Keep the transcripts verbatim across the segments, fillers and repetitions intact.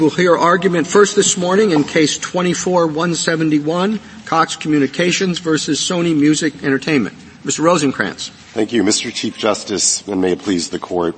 We'll hear argument first this morning in Case twenty-four one seventy-one, Cox Communications versus Sony Music Entertainment. Mister Rosenkranz. Thank you, Mister Chief Justice, and may it please the Court.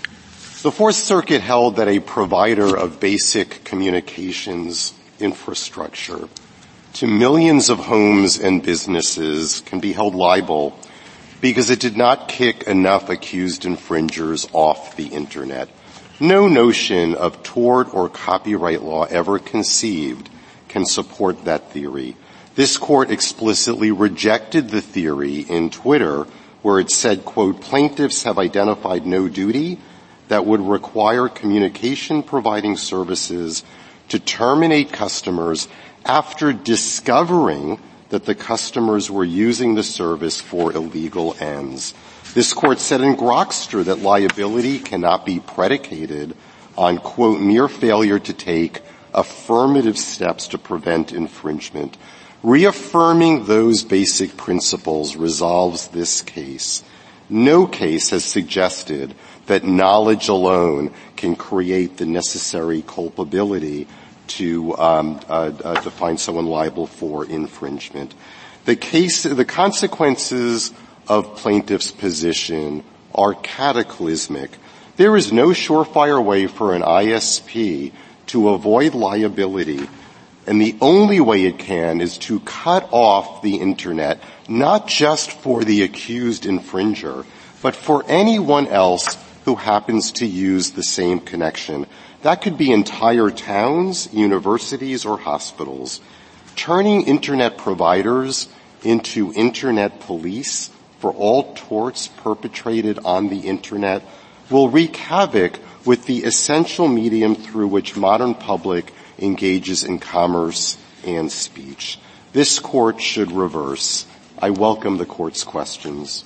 The Fourth Circuit held that a provider of basic communications infrastructure to millions of homes and businesses can be held liable because it did not kick enough accused infringers off the Internet. No notion of tort or copyright law ever conceived can support that theory. This Court explicitly rejected the theory in Twitter where it said, quote, plaintiffs have identified no duty that would require communication providing services to terminate customers after discovering that the customers were using the service for illegal ends. This Court said in Grokster that liability cannot be predicated on, quote, mere failure to take affirmative steps to prevent infringement. Reaffirming those basic principles resolves this case. No case has suggested that knowledge alone can create the necessary culpability to um, uh, uh, to find someone liable for infringement. The case, the consequences of plaintiff's position are cataclysmic. There is no surefire way for an I S P to avoid liability, and the only way it can is to cut off the Internet, not just for the accused infringer, but for anyone else who happens to use the same connection. That could be entire towns, universities, or hospitals. Turning Internet providers into Internet police for all torts perpetrated on the Internet will wreak havoc with the essential medium through which modern public engages in commerce and speech. This Court should reverse. I welcome the Court's questions.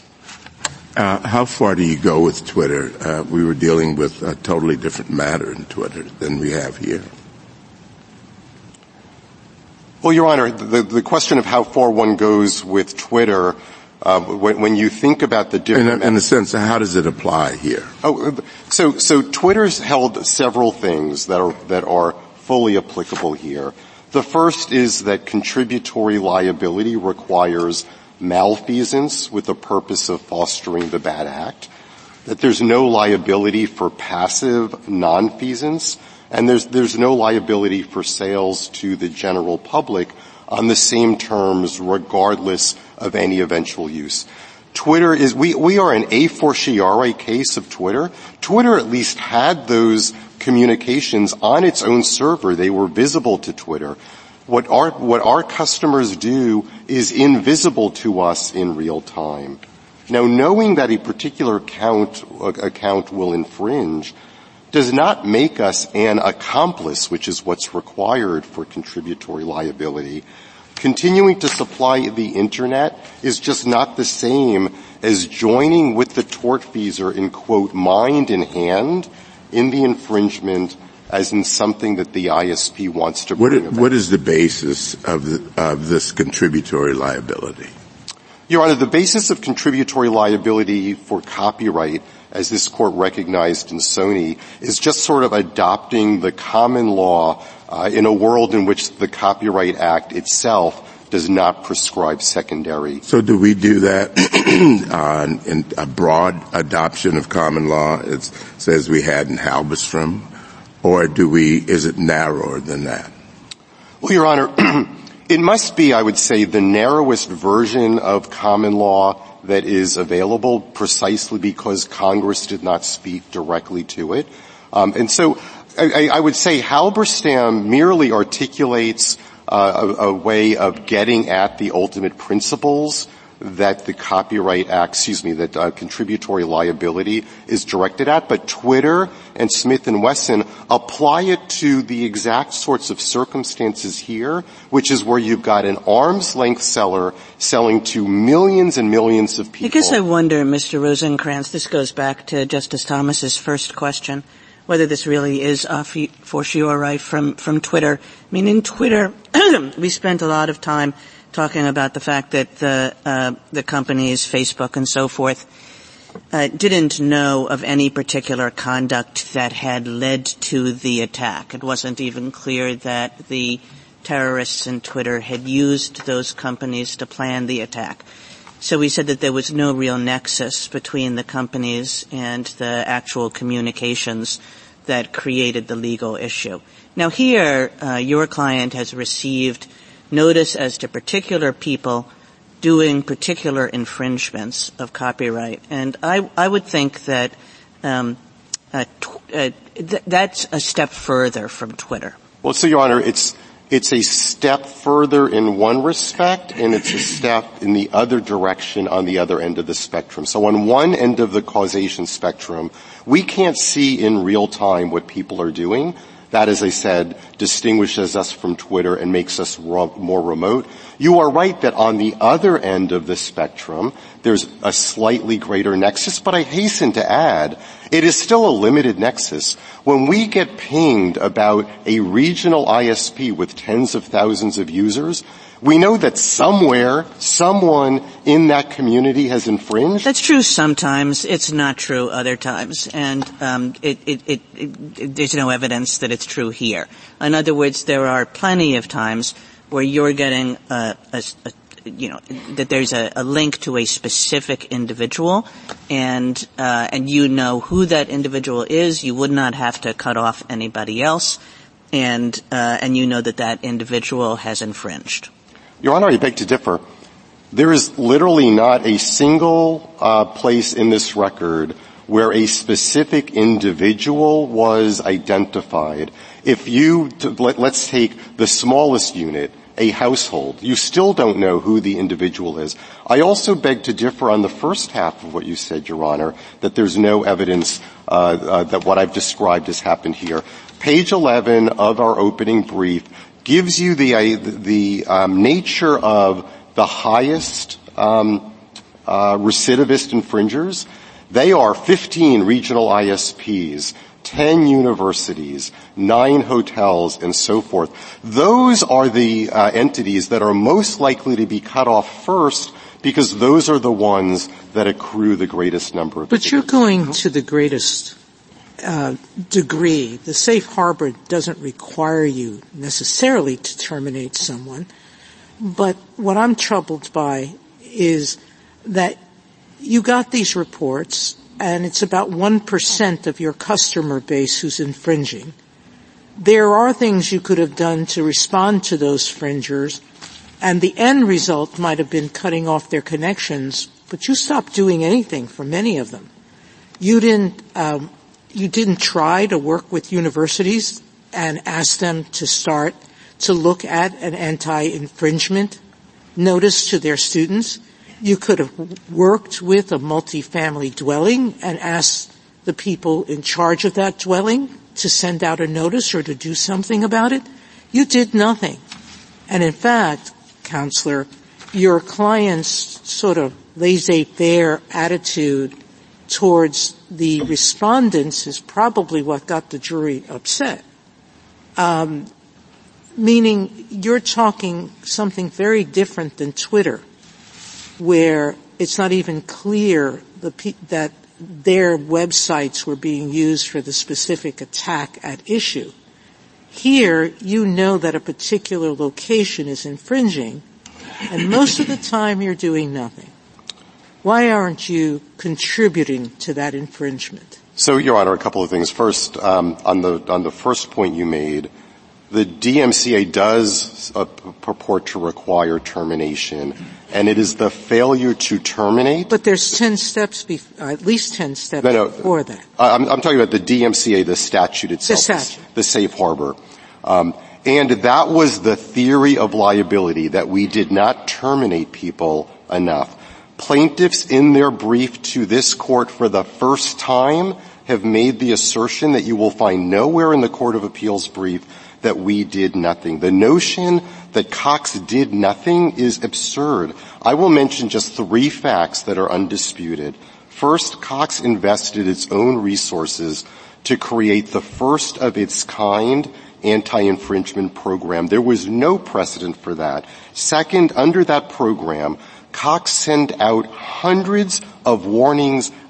Uh, how far do you go with Twitter? Uh, we were dealing with a totally different matter in Twitter than we have here. Well, Your Honor, the, the question of how far one goes with Twitter, uh, when, when you think about the different... In, in the sense, how does it apply here? Oh, so, so Twitter's held several things that are, that are fully applicable here. The first is that contributory liability requires malfeasance with the purpose of fostering the bad act, that there's no liability for passive nonfeasance, and there's, there's no liability for sales to the general public on the same terms regardless of any eventual use. Twitter is, we, we are an a fortiori case of Twitter. Twitter at least had those communications on its own server. They were visible to Twitter. What our, what our customers do is invisible to us in real time. Now, knowing that a particular account, account will infringe does not make us an accomplice, which is what's required for contributory liability. Continuing to supply the Internet is just not the same as joining with the tortfeasor in, quote, mind in hand in the infringement as in something that the I S P wants to bring what, about. What is the basis of, the, of this contributory liability? Your Honor, the basis of contributory liability for copyright, as this Court recognized in Sony, is just sort of adopting the common law uh, in a world in which the Copyright Act itself does not prescribe secondary. So do we do that uh, in a broad adoption of common law, it says we had in Halberstrom? Or do we, is it narrower than that? Well, Your Honor, it must be, I would say, the narrowest version of common law that is available precisely because Congress did not speak directly to it. Um, and so I, I would say Halberstam merely articulates uh, a, a way of getting at the ultimate principles that the Copyright Act, excuse me, that uh, contributory liability is directed at, but Twitter and Smith and Wesson apply it to the exact sorts of circumstances here, which is where you've got an arm's length seller selling to millions and millions of people. I guess I wonder, Mister Rosenkranz, this goes back to Justice Thomas's first question, whether this really is a fortiori from, from Twitter. I mean, in Twitter, we spent a lot of time talking about the fact that the, uh, the companies, Facebook and so forth, uh, didn't know of any particular conduct that had led to the attack. It wasn't even clear that the terrorists in Twitter had used those companies to plan the attack. So we said that there was no real nexus between the companies and the actual communications that created the legal issue. Now here, uh, your client has received notice as to particular people doing particular infringements of copyright. And I, I would think that um, uh, tw- uh, th- that's a step further from Twitter. Well, so, Your Honor, it's it's a step further in one respect, and it's a step in the other direction on the other end of the spectrum. So on one end of the causation spectrum, we can't see in real time what people are doing. That, as I said, distinguishes us from Twitter and makes us ro- more remote. You are right that on the other end of the spectrum, there's a slightly greater nexus, but I hasten to add, it is still a limited nexus. When we get pinged about a regional I S P with tens of thousands of users, we know that somewhere, someone in that community has infringed. That's true sometimes. It's not true other times. And um, it, it, it, it, there's no evidence that it's true here. In other words, there are plenty of times where you're getting a, a, a you know, that there's a, a link to a specific individual, and uh, and you know who that individual is. You would not have to cut off anybody else, and uh, and you know that that individual has infringed. Your Honor, I beg to differ. There is literally not a single uh, place in this record where a specific individual was identified. If you, let, let's take the smallest unit, a household, you still don't know who the individual is. I also beg to differ on the first half of what you said, Your Honor, that there's no evidence uh, uh, that what I've described has happened here. Page eleven of our opening brief gives you the uh, the um, nature of the highest um, uh, recidivist infringers. They are fifteen regional I S Ps, ten universities, nine hotels, and so forth. Those are the uh, entities that are most likely to be cut off first because those are the ones that accrue the greatest number of But visitors. You're going to the greatest uh, degree. The safe harbor doesn't require you necessarily to terminate someone. But what I'm troubled by is that you got these reports, and it's about one percent of your customer base who's infringing. There are things you could have done to respond to those infringers, and the end result might have been cutting off their connections, but you stopped doing anything for many of them. You didn't, um, you didn't try to work with universities and ask them to start to look at an anti-infringement notice to their students. You could have worked with a multifamily dwelling and asked the people in charge of that dwelling to send out a notice or to do something about it. You did nothing. And in fact, Counselor, your client's sort of laissez-faire attitude towards the respondents is probably what got the jury upset. Um, meaning you're talking something very different than Twitter, where it's not even clear the pe- that their websites were being used for the specific attack at issue. Here, you know that a particular location is infringing, and most of the time you're doing nothing. Why aren't you contributing to that infringement? So, Your Honor, a couple of things. First, um, on the on the first point you made, the D M C A does uh, purport to require termination, and it is the failure to terminate. But there's ten steps, bef- uh, at least ten steps no, no, before that. I'm, I'm talking about the D M C A, the statute itself, the, statute. the safe harbor. Um, and that was the theory of liability, that we did not terminate people enough. Plaintiffs in their brief to this court for the first time have made the assertion that you will find nowhere in the Court of Appeals brief that we did nothing. The notion that Cox did nothing is absurd. I will mention just three facts that are undisputed. First, Cox invested its own resources to create the first of its kind anti-infringement program. There was no precedent for that. Second, under that program, Cox sent out hundreds of warnings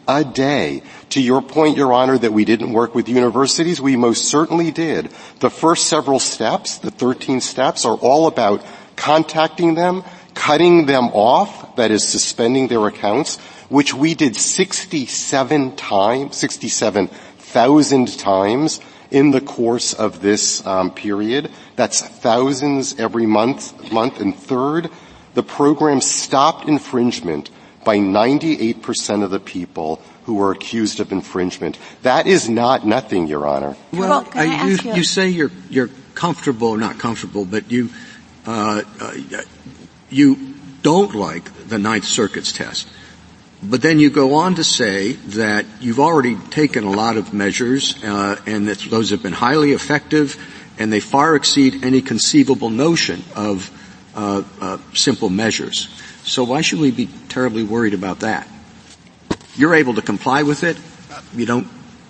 a day. To your point, Your Honor, that we didn't work with universities, we most certainly did. The first several steps, the thirteen steps, are all about contacting them, cutting them off, that is suspending their accounts, which we did sixty-seven times, sixty-seven thousand times in the course of this um, period. That's thousands every month, month. And third, the program stopped infringement by ninety-eight percent of the people who were accused of infringement. That is not nothing, Your Honor. Well, well uh, you, you, you say you're, you're comfortable, not comfortable, but you, uh, uh, you don't like the Ninth Circuit's test. But then you go on to say that you've already taken a lot of measures, uh, and that those have been highly effective, and they far exceed any conceivable notion of uh, uh, simple measures. So why should we be terribly worried about that? You're able to comply with it. You don't.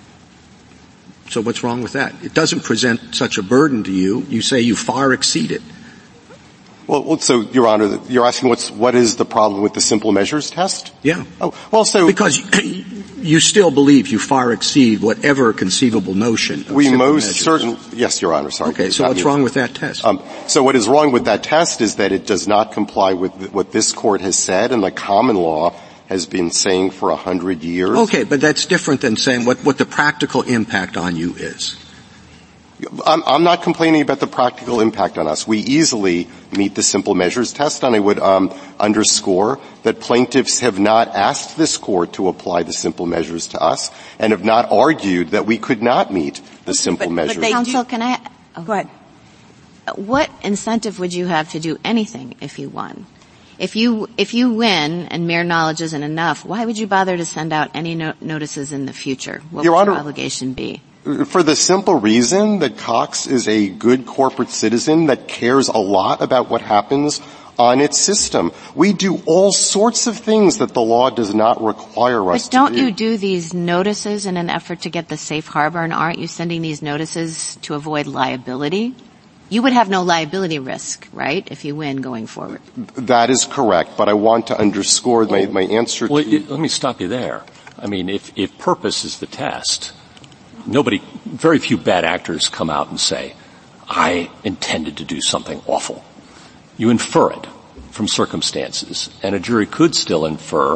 So what's wrong with that? It doesn't present such a burden to you. You say you far exceed it. Well, so, Your Honor, you're asking what's, what is the problem with the simple measures test? Yeah. Oh, well, so. Because you, you still believe you far exceed whatever conceivable notion of we simple most measures. certain, yes, Your Honor, sorry. Okay, so what's wrong with that test? Um, so what is wrong with that test is that it does not comply with what this court has said and the common law has been saying for a hundred years. Okay, but that's different than saying what, what the practical impact on you is. I'm, I'm not complaining about the practical impact on us. We easily meet the simple measures test, and I would um, underscore that plaintiffs have not asked this court to apply the simple measures to us and have not argued that we could not meet the simple but, measures. But they Counsel, do, can I? Oh, go ahead. What incentive would you have to do anything if you won? If you if you win and mere knowledge isn't enough, why would you bother to send out any no- notices in the future? What Your would Honor, your obligation be? For the simple reason that Cox is a good corporate citizen that cares a lot about what happens on its system. We do all sorts of things that the law does not require us but don't to do. you do these notices in an effort to get the safe harbor, and aren't you sending these notices to avoid liability? You would have no liability risk, right, if you win going forward? That is correct, but I want to underscore my, my answer well, to... It, let me stop you there. I mean, if, if purpose is the test, nobody, very few bad actors come out and say, I intended to do something awful. You infer it from circumstances, and a jury could still infer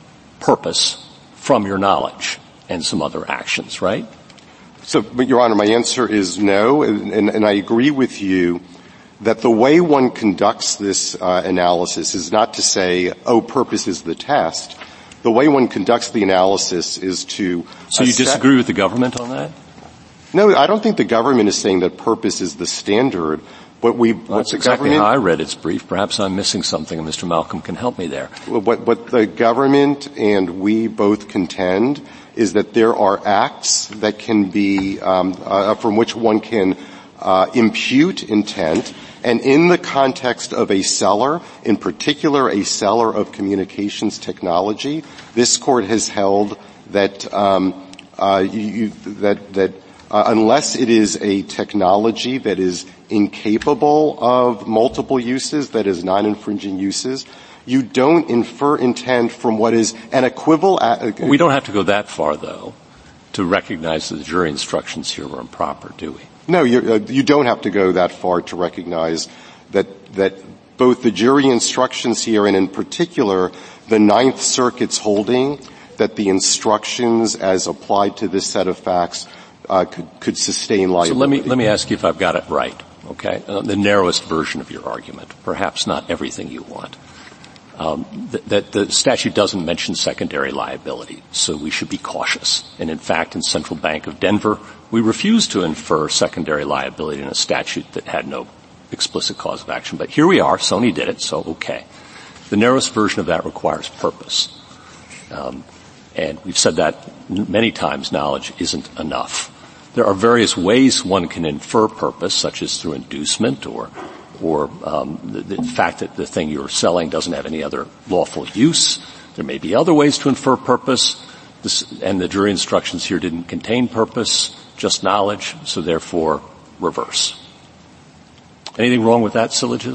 purpose from your knowledge and some other actions, right? So, but Your Honor, my answer is no, and, and, and I agree with you that the way one conducts this uh, analysis is not to say, oh, purpose is the test. The way one conducts the analysis is to... So you disagree with the government on that? No, I don't think the government is saying that purpose is the standard. What we, well, what that's the exactly government, how I read its brief. Perhaps I'm missing something, and Mister Malcolm can help me there. What, what the government and we both contend is that there are acts that can be, um, uh, from which one can uh, impute intent, and in the context of a seller, in particular a seller of communications technology, this court has held that um, uh, you, you, that that uh, unless it is a technology that is incapable of multiple uses, that is non-infringing uses, you don't infer intent from what is an equivalent. We don't have to go that far, though, to recognize that the jury instructions here were improper, do we? No, you're, uh, you don't have to go that far to recognize that that both the jury instructions here and in particular the Ninth Circuit's holding that the instructions as applied to this set of facts uh, could, could sustain liability. So let me let me ask you if I've got it right. Okay, uh, the narrowest version of your argument, perhaps not everything you want. Um, th- that the statute doesn't mention secondary liability, so we should be cautious. And in fact, in Central Bank of Denver, we refused to infer secondary liability in a statute that had no explicit cause of action. But here we are. Sony did it, so okay. The narrowest version of that requires purpose. Um, and we've said that many times, knowledge isn't enough. There are various ways one can infer purpose, such as through inducement or or um, the, the fact that the thing you're selling doesn't have any other lawful use. There may be other ways to infer purpose, this, and the jury instructions here didn't contain purpose, just knowledge, so therefore reverse. Anything wrong with that syllogism?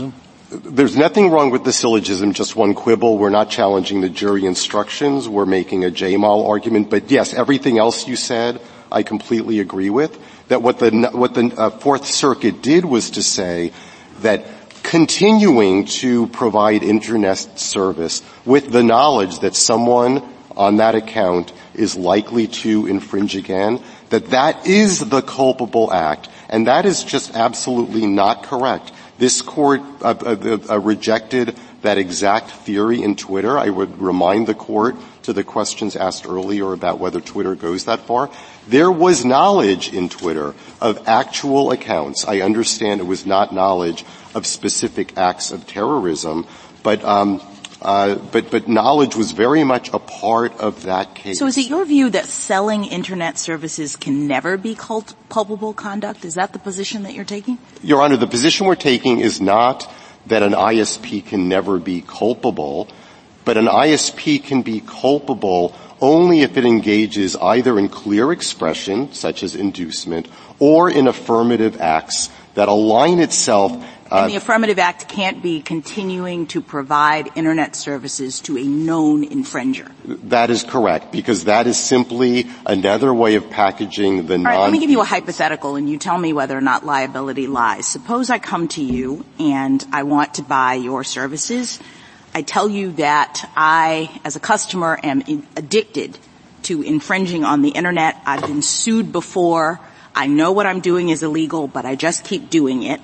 There's nothing wrong with the syllogism, just one quibble. We're not challenging the jury instructions. We're making a J M A L argument. But yes, everything else you said, I completely agree with. That what the, what the uh, Fourth Circuit did was to say that continuing to provide internet service with the knowledge that someone on that account is likely to infringe again, that that is the culpable act. And that is just absolutely not correct. This court uh, uh, uh, rejected that exact theory in Twitter. I would remind the court to the questions asked earlier about whether Twitter goes that far. There was knowledge in Twitter of actual accounts. I understand it was not knowledge of specific acts of terrorism, but um, uh, but but knowledge was very much a part of that case. So is it your view that selling internet services can never be cult- culpable conduct? Is that the position that you're taking? Your Honor, the position we're taking is not that an I S P can never be culpable, but an I S P can be culpable only if it engages either in clear expression, such as inducement, or in affirmative acts that align itself. Uh, and the affirmative act can't be continuing to provide internet services to a known infringer. That is correct, because that is simply another way of packaging the non- All right, let me give you a hypothetical, and you tell me whether or not liability lies. Suppose I come to you and I want to buy your services. I tell you that I, as a customer, am in- addicted to infringing on the internet. I've been sued before. I know what I'm doing is illegal, but I just keep doing it.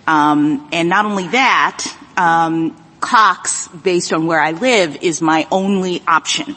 Um, and not only that, um, Cox, based on where I live, is my only option.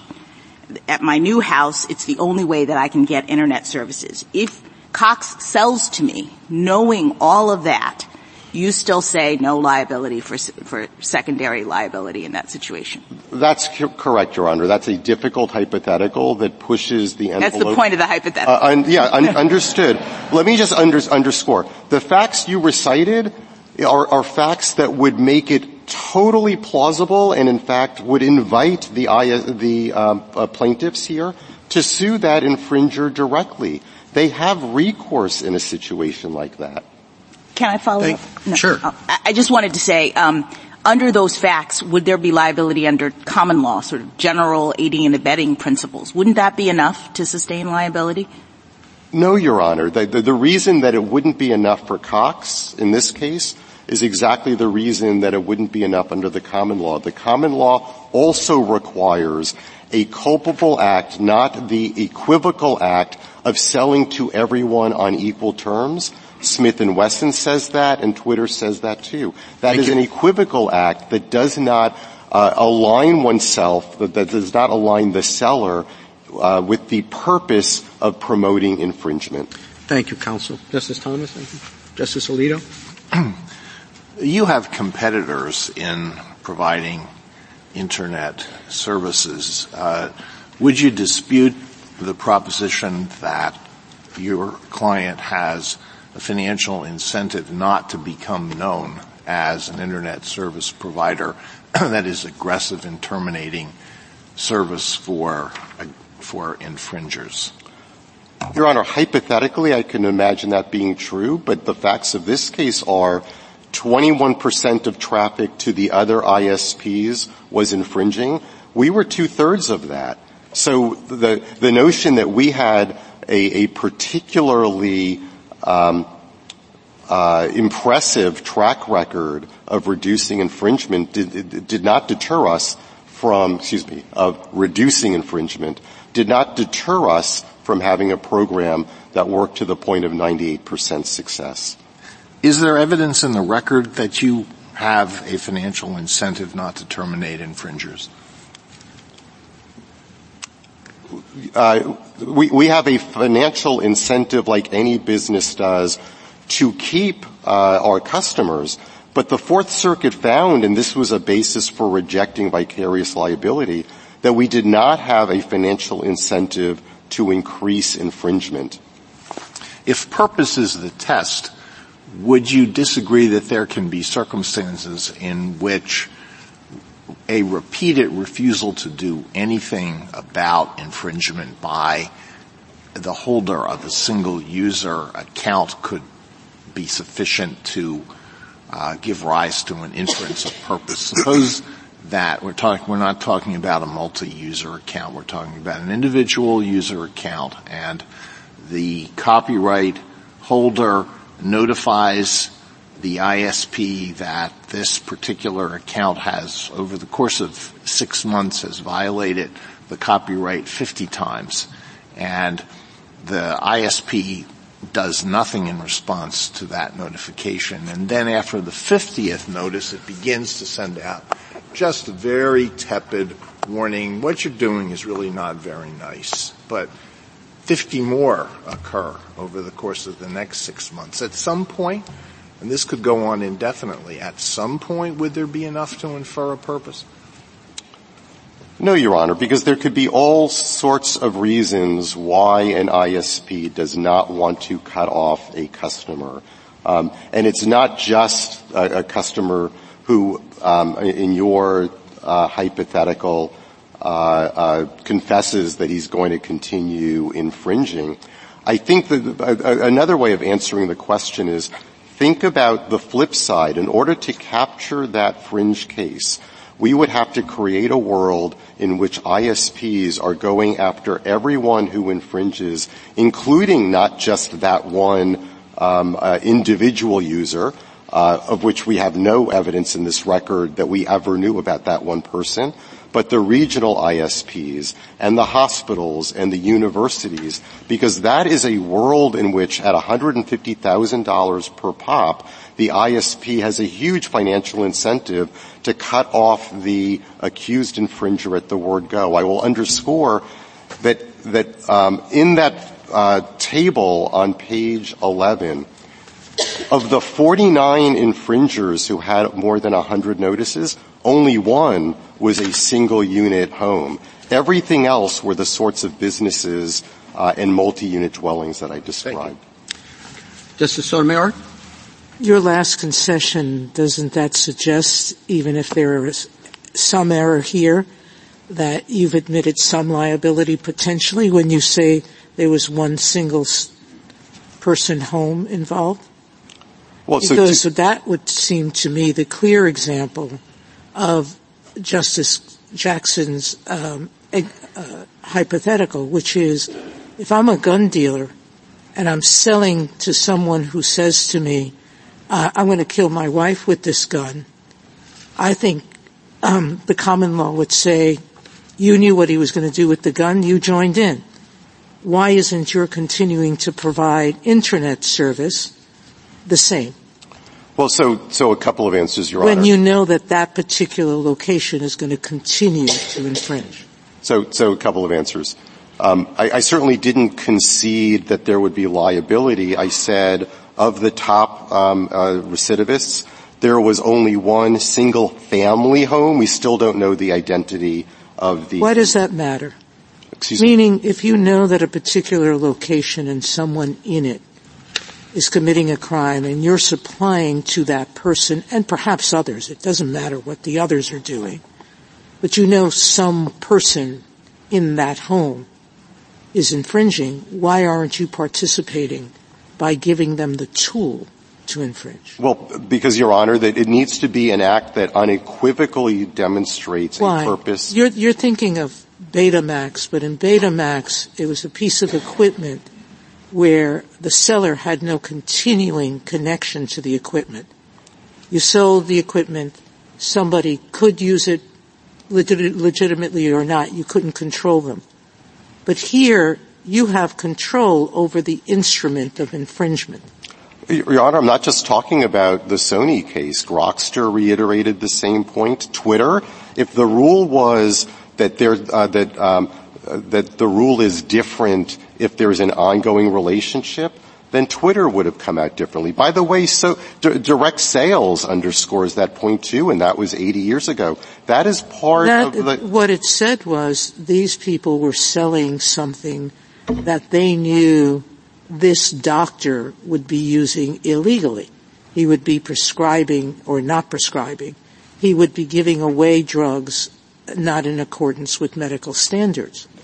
At my new house, it's the only way that I can get internet services. If Cox sells to me, knowing all of that, you still say no liability for for secondary liability in that situation. That's c- correct, Your Honor. That's a difficult hypothetical that pushes the envelope. That's the point of the hypothetical. Uh, un- yeah, un- understood. Let me just under- underscore. The facts you recited are, are facts that would make it totally plausible and, in fact, would invite the, I- the um, uh, plaintiffs here to sue that infringer directly. They have recourse in a situation like that. Can I follow Thank, up? No. Sure. I just wanted to say, um, under those facts, would there be liability under common law, sort of general aiding and abetting principles? Wouldn't that be enough to sustain liability? No, Your Honor. The, the, the reason that it wouldn't be enough for Cox in this case is exactly the reason that it wouldn't be enough under the common law. The common law also requires a culpable act, not the equivocal act of selling to everyone on equal terms. Smith and Wesson says that, and Twitter says that too. That Thank is you. an equivocal act that does not uh, align oneself, that, that does not align the seller uh, with the purpose of promoting infringement. Thank you, counsel. Justice Thomas, thank you. Justice Alito. You have competitors in providing internet services. Uh, would you dispute the proposition that your client has a financial incentive not to become known as an internet service provider that is aggressive in terminating service for uh, for infringers? Your Honor, hypothetically, I can imagine that being true, but the facts of this case are twenty-one percent of traffic to the other I S Ps was infringing. We were two-thirds of that. So the the notion that we had a, a particularly um, uh, impressive track record of reducing infringement did, did not deter us from, excuse me, of reducing infringement, did not deter us from having a program that worked to the point of ninety-eight percent success. Is there evidence in the record that you have a financial incentive not to terminate infringers? Uh, we, we have a financial incentive like any business does to keep uh, our customers. But the Fourth Circuit found, and this was a basis for rejecting vicarious liability, that we did not have a financial incentive to increase infringement. If purpose is the test, would you disagree that there can be circumstances in which a repeated refusal to do anything about infringement by the holder of a single user account could be sufficient to uh, give rise to an inference of purpose. Suppose that we're talking, we're not talking about a multi-user account. We're talking about an individual user account, and the copyright holder notifies the I S P that this particular account has, over the course of six months, has violated the copyright fifty times. And the I S P does nothing in response to that notification. And then after the fiftieth notice, it begins to send out just a very tepid warning. What you're doing is really not very nice. But fifty more occur over the course of the next six months. At some point, and this could go on indefinitely, at some point would there be enough to infer a purpose? No, Your Honor, because there could be all sorts of reasons why an I S P does not want to cut off a customer. Um, and it's not just a, a customer who, um, in your uh, hypothetical, uh, uh, confesses that he's going to continue infringing. I think that uh, another way of answering the question is, think about the flip side. In order to capture that fringe case, we would have to create a world in which I S Ps are going after everyone who infringes, including not just that one um, uh, individual user, uh, of which we have no evidence in this record that we ever knew about that one person, but the regional I S Ps and the hospitals and the universities, because that is a world in which at one hundred fifty thousand dollars per pop, the I S P has a huge financial incentive to cut off the accused infringer at the word go. I will underscore that that um, in that uh, table on page eleven, of the forty-nine infringers who had more than one hundred notices, only one was a single unit home. Everything else were the sorts of businesses uh, and multi-unit dwellings that I described. Justice Sotomayor? Your last concession, doesn't that suggest, even if there is some error here, that you've admitted some liability potentially when you say there was one single person home involved? Well, because so to- that would seem to me the clear example of Justice Jackson's um, uh, hypothetical, which is if I'm a gun dealer and I'm selling to someone who says to me, uh, I'm going to kill my wife with this gun, I think um, the common law would say you knew what he was going to do with the gun, you joined in. Why isn't your continuing to provide internet service the same? Well, so, so a couple of answers, Your When Honor. you know that that particular location is going to continue to infringe. So, so a couple of answers. Um, I, I certainly didn't concede that there would be liability. I said of the top um, uh, recidivists, there was only one single family home. We still don't know the identity of the. Why does that matter? Excuse me. Meaning, if you know that a particular location and someone in it is committing a crime and you're supplying to that person and perhaps others, it doesn't matter what the others are doing, but you know some person in that home is infringing, why aren't you participating by giving them the tool to infringe? Well, because, Your Honor, that it needs to be an act that unequivocally demonstrates Why? a purpose. You're, you're thinking of Betamax, but in Betamax it was a piece of equipment where the seller had no continuing connection to the equipment. You sold the equipment, somebody could use it legit- legitimately or not, you couldn't control them. But here, you have control over the instrument of infringement. Your Honor, I'm not just talking about the Sony case. Grokster reiterated the same point. Twitter, if the rule was that there, uh, that, um, uh, that the rule is different if there's an ongoing relationship, then Twitter would have come out differently. By the way, so d- direct sales underscores that point too, and that was eighty years ago. That is part that, of the. What it said was these people were selling something that they knew this doctor would be using illegally. He would be prescribing or not prescribing. He would be giving away drugs not in accordance with medical standards.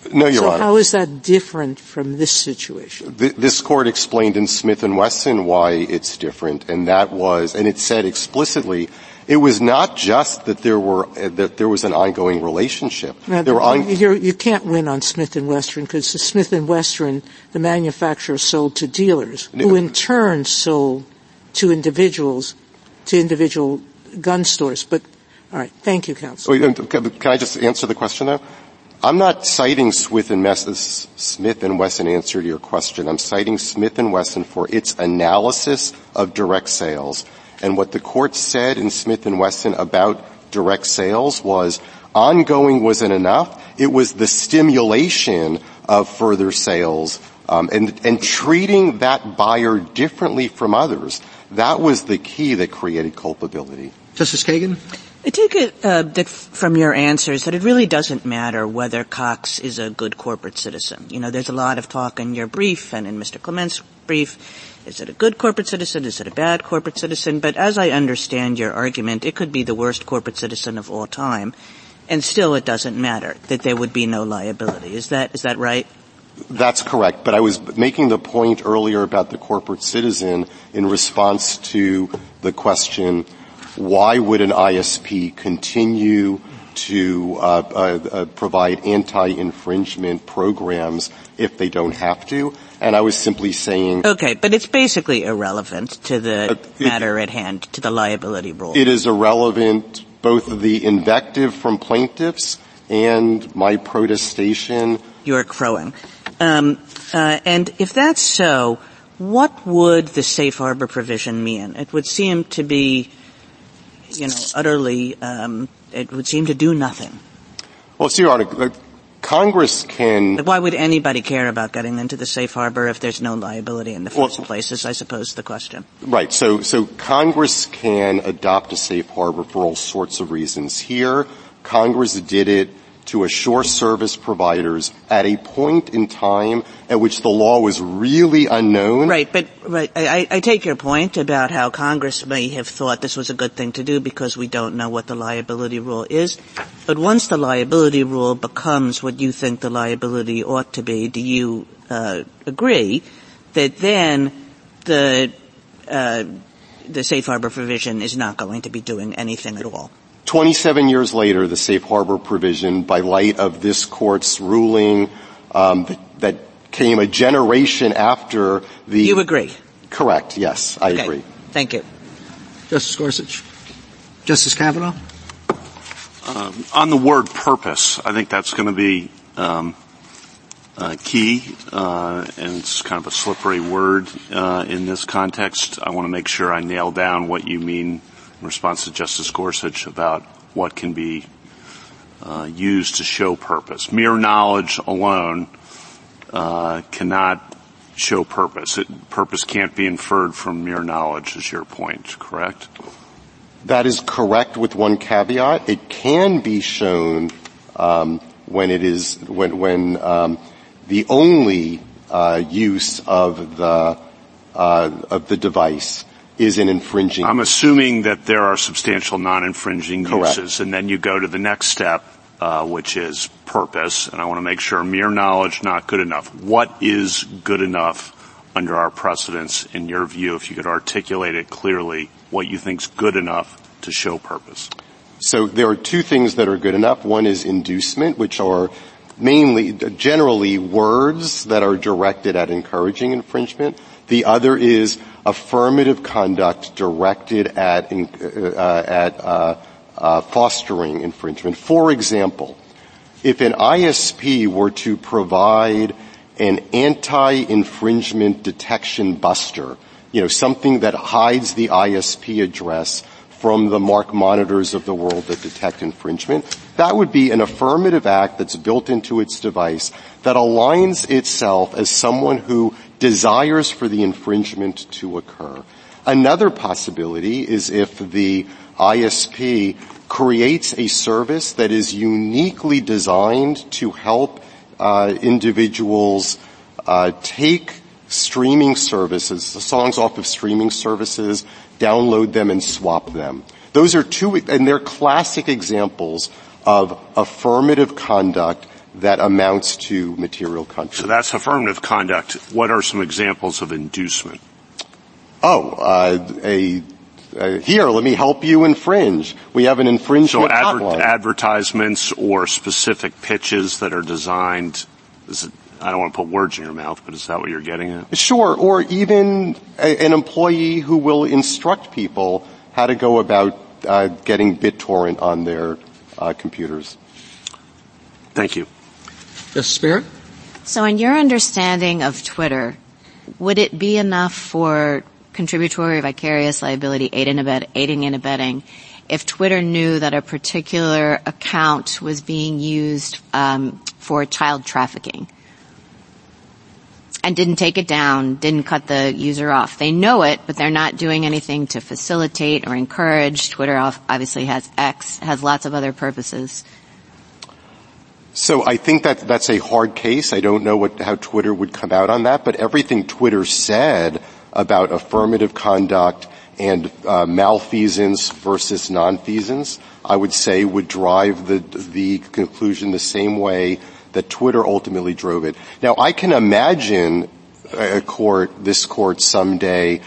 No, Your so Honor. So how is that different from this situation? Th- this Court explained in Smith and Wesson why it's different, and that was, and it said explicitly, it was not just that there were uh, that there was an ongoing relationship. Now, there were on- you're, you can't win on Smith and Wesson because the Smith and Wesson, the manufacturer sold to dealers, who in turn sold to individuals, to individual gun stores. But all right, thank you, counsel. Wait, can I just answer the question, though? I'm not citing Smith and Wesson, Smith and Wesson answer to your question. I'm citing Smith and Wesson for its analysis of direct sales. And what the Court said in Smith and Wesson about direct sales was ongoing wasn't enough. It was the stimulation of further sales, um, and, and treating that buyer differently from others. That was the key that created culpability. Justice Kagan? I take it uh, that f- from your answers that it really doesn't matter whether Cox is a good corporate citizen. You know, there's a lot of talk in your brief and in Mister Clement's brief. Is it a good corporate citizen? Is it a bad corporate citizen? But as I understand your argument, it could be the worst corporate citizen of all time, and still it doesn't matter that there would be no liability. Is that is that right? That's correct. But I was making the point earlier about the corporate citizen in response to the question, why would an I S P continue to uh, uh, uh, provide anti-infringement programs if they don't have to? And I was simply saying... Okay, but it's basically irrelevant to the uh, matter at hand, to the liability rule. It is irrelevant, both the invective from plaintiffs and my protestation. You're crowing. Um, uh, and if that's so, what would the safe harbor provision mean? It would seem to be, you know, utterly, um, it would seem to do nothing. Well, see, Your Honor, Congress can... Why would anybody care about getting into the safe harbor if there's no liability in the first well, place, is I suppose the question. Right. So, so Congress can adopt a safe harbor for all sorts of reasons. Here, Congress did it to assure service providers at a point in time at which the law was really unknown. Right, but right, I, I take your point about how Congress may have thought this was a good thing to do because we don't know what the liability rule is. But once the liability rule becomes what you think the liability ought to be, do you uh, agree that then the uh, the safe harbor provision is not going to be doing anything at all? twenty-seven years later, the safe harbor provision, by light of this Court's ruling um, that, that came a generation after the... You agree? Correct, yes, I okay. agree. Thank you. Justice Gorsuch. Justice Kavanaugh? Um, on the word purpose, I think that's going to be um, uh, key, uh, and it's kind of a slippery word uh, in this context. I want to make sure I nail down what you mean in response to Justice Gorsuch about what can be uh, used to show purpose. Mere knowledge alone uh, cannot show purpose. It, purpose can't be inferred from mere knowledge, is your point, correct? That is correct with one caveat. It can be shown um, when it is when when um, the only uh, use of the uh, of the device is an infringing. I'm assuming that there are substantial non-infringing Correct. uses, and then you go to the next step, uh, which is purpose, and I want to make sure mere knowledge not good enough. What is good enough under our precedents, in your view, if you could articulate it clearly, what you think is good enough to show purpose? So there are two things that are good enough. One is inducement, which are mainly, generally words that are directed at encouraging infringement. The other is affirmative conduct directed at uh, at uh, uh, fostering infringement. For example, if an I S P were to provide an anti-infringement detection buster, you know, something that hides the I S P address from the mark monitors of the world that detect infringement, that would be an affirmative act that's built into its device that aligns itself as someone who desires for the infringement to occur. Another possibility is if the I S P creates a service that is uniquely designed to help uh, individuals uh, take streaming services, songs off of streaming services, download them and swap them. Those are two, and they're classic examples of affirmative conduct that amounts to material contribution. So that's affirmative conduct. What are some examples of inducement? Oh, uh, a, uh, here, let me help you infringe. We have an infringement So adver- hotline. advertisements or specific pitches that are designed, is it, I don't want to put words in your mouth, but is that what you're getting at? Sure, or even a, an employee who will instruct people how to go about uh, getting BitTorrent on their uh, computers. Thank you. Justice Barrett? So in your understanding of Twitter, would it be enough for contributory vicarious liability, aid and abet, aiding and abetting, if Twitter knew that a particular account was being used um, for child trafficking and didn't take it down, didn't cut the user off? They know it, but they're not doing anything to facilitate or encourage. Twitter obviously has X, has lots of other purposes. So I think that that's a hard case. I don't know what, how Twitter would come out on that, but everything Twitter said about affirmative conduct and uh, malfeasance versus nonfeasance, I would say would drive the the conclusion the same way that Twitter ultimately drove it. Now, I can imagine a court, this court someday,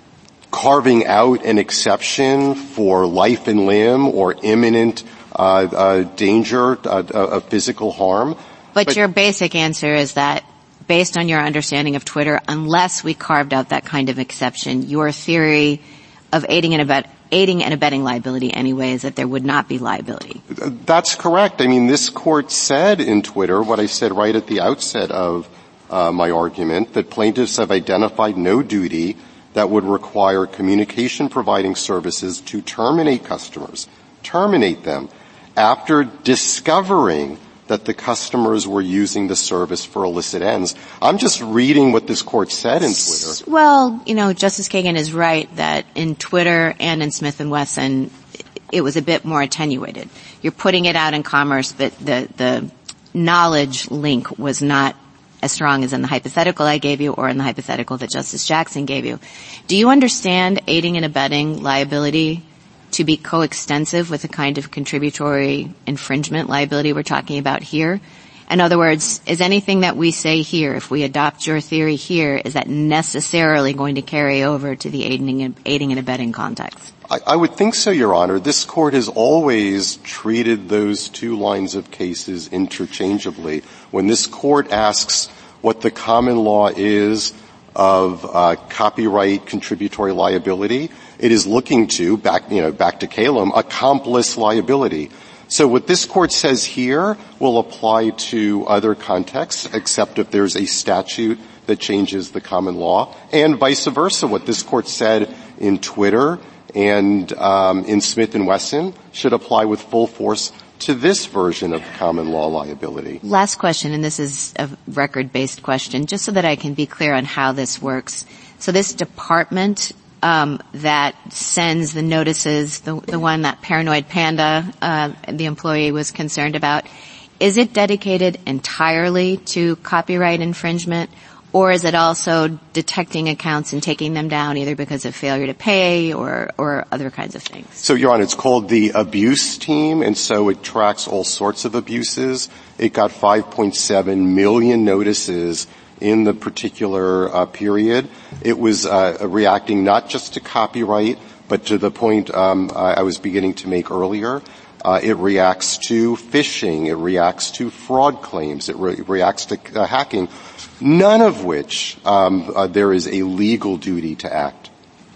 carving out an exception for life and limb or imminent Uh, uh, danger uh, of physical harm. But, but your basic answer is that, based on your understanding of Twitter, unless we carved out that kind of exception, your theory of aiding and, abet- aiding and abetting liability anyway is that there would not be liability. That's correct. I mean, this court said in Twitter what I said right at the outset of uh, my argument, that plaintiffs have identified no duty that would require communication providing services to terminate customers, terminate them, after discovering that the customers were using the service for illicit ends. I'm just reading what this court said in Twitter. Well, you know, Justice Kagan is right that in Twitter and in Smith and Wesson, it was a bit more attenuated. You're putting it out in commerce, but the, the knowledge link was not as strong as in the hypothetical I gave you or in the hypothetical that Justice Jackson gave you. Do you understand aiding and abetting liability to be coextensive with the kind of contributory infringement liability we're talking about here? In other words, is anything that we say here, if we adopt your theory here, is that necessarily going to carry over to the aiding and, aiding and abetting context? I, I would think so, Your Honor. This court has always treated those two lines of cases interchangeably. When this court asks what the common law is of uh, copyright contributory liability, it is looking to, back, you know, back to Calum, accomplice liability. So what this court says here will apply to other contexts, except if there's a statute that changes the common law, and vice versa. What this court said in Twitter and um, in Smith and Wesson should apply with full force to this version of common law liability. Last question, and this is a record-based question, just so that I can be clear on how this works. So this department um, that sends the notices, the, the one that Paranoid Panda, uh, the employee was concerned about, is it dedicated entirely to copyright infringement, or is it also detecting accounts and taking them down either because of failure to pay or, or other kinds of things? So, Your Honor, it's called the abuse team, and so it tracks all sorts of abuses. It got five point seven million notices in the particular uh, period. It was uh, reacting not just to copyright, but to the point um, I was beginning to make earlier. Uh, it reacts to phishing. It reacts to fraud claims. It re- reacts to uh, hacking, none of which um, uh, there is a legal duty to act.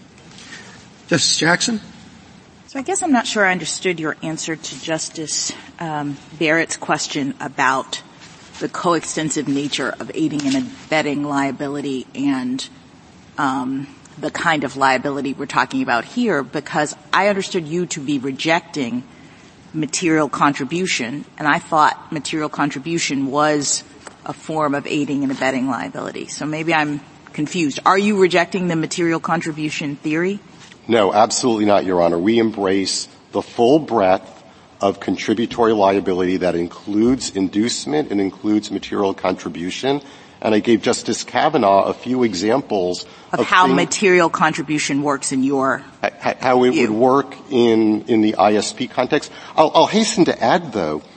Justice Jackson? So I guess I'm not sure I understood your answer to Justice um, Barrett's question about the coextensive nature of aiding and abetting liability and um, the kind of liability we're talking about here, because I understood you to be rejecting material contribution, and I thought material contribution was a form of aiding and abetting liability. So maybe I'm confused. Are you rejecting the material contribution theory? No, absolutely not, Your Honor. We embrace the full breadth of contributory liability that includes inducement and includes material contribution. And I gave Justice Kavanaugh a few examples of, of how things, material contribution works in your how it view. would work in in the I S P context. I'll, I'll hasten to add, though,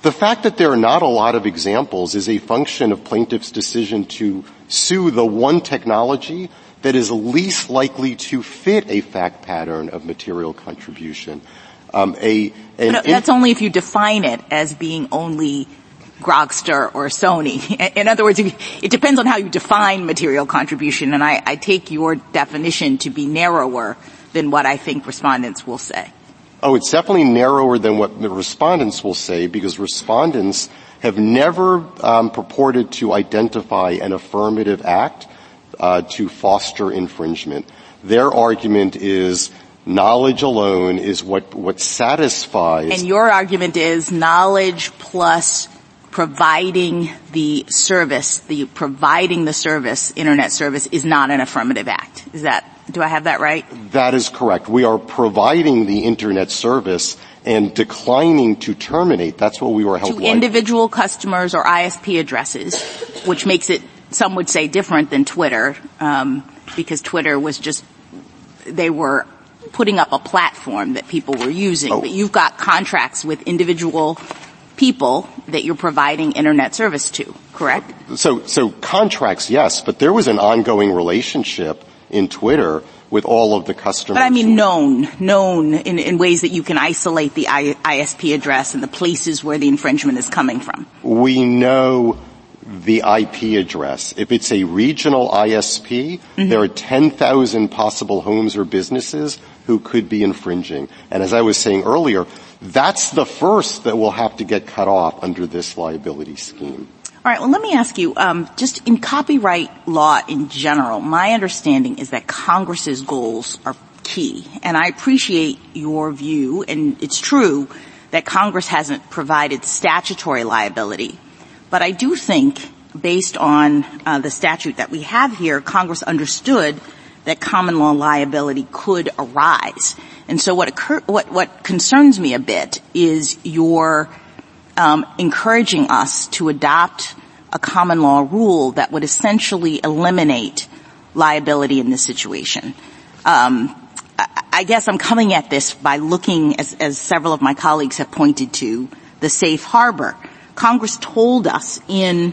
The fact that there are not a lot of examples is a function of plaintiffs' decision to sue the one technology that is least likely to fit a fact pattern of material contribution. Um, a, an no, that's only if you define it as being only Grokster or Sony. In other words, it depends on how you define material contribution, and I, I take your definition to be narrower than what I think respondents will say. Oh, it's definitely narrower than what the respondents will say, because respondents have never um, purported to identify an affirmative act uh, to foster infringement. Their argument is knowledge alone is what, what satisfies. And your argument is knowledge plus providing the service, the providing the service, internet service, is not an affirmative act. Is that, do I have that right? That is correct. We are providing the internet service and declining to terminate. That's what we were held to individual customers or I S P addresses, which makes it, some would say, different than Twitter, um, because Twitter was just, they were putting up a platform that people were using. Oh. But you've got contracts with individual people that you're providing internet service to, correct? So, so contracts, yes, but there was an ongoing relationship in Twitter with all of the customers. But I mean known, known in, in ways that you can isolate the I, ISP address and the places where the infringement is coming from. We know the I P address. If it's a regional I S P, mm-hmm. there are ten thousand possible homes or businesses who could be infringing. And as I was saying earlier, that's the first that will have to get cut off under this liability scheme. All right, well, let me ask you, um, just in copyright law in general, my understanding is that Congress's goals are key. And I appreciate your view, and it's true that Congress hasn't provided statutory liability. But I do think, based on uh, the statute that we have here, Congress understood that common law liability could arise. And so what occur- what, what concerns me a bit is your um, encouraging us to adopt a common law rule that would essentially eliminate liability in this situation. Um, I, I guess I'm coming at this by looking, as, as several of my colleagues have pointed to, the safe harbor. Congress told us in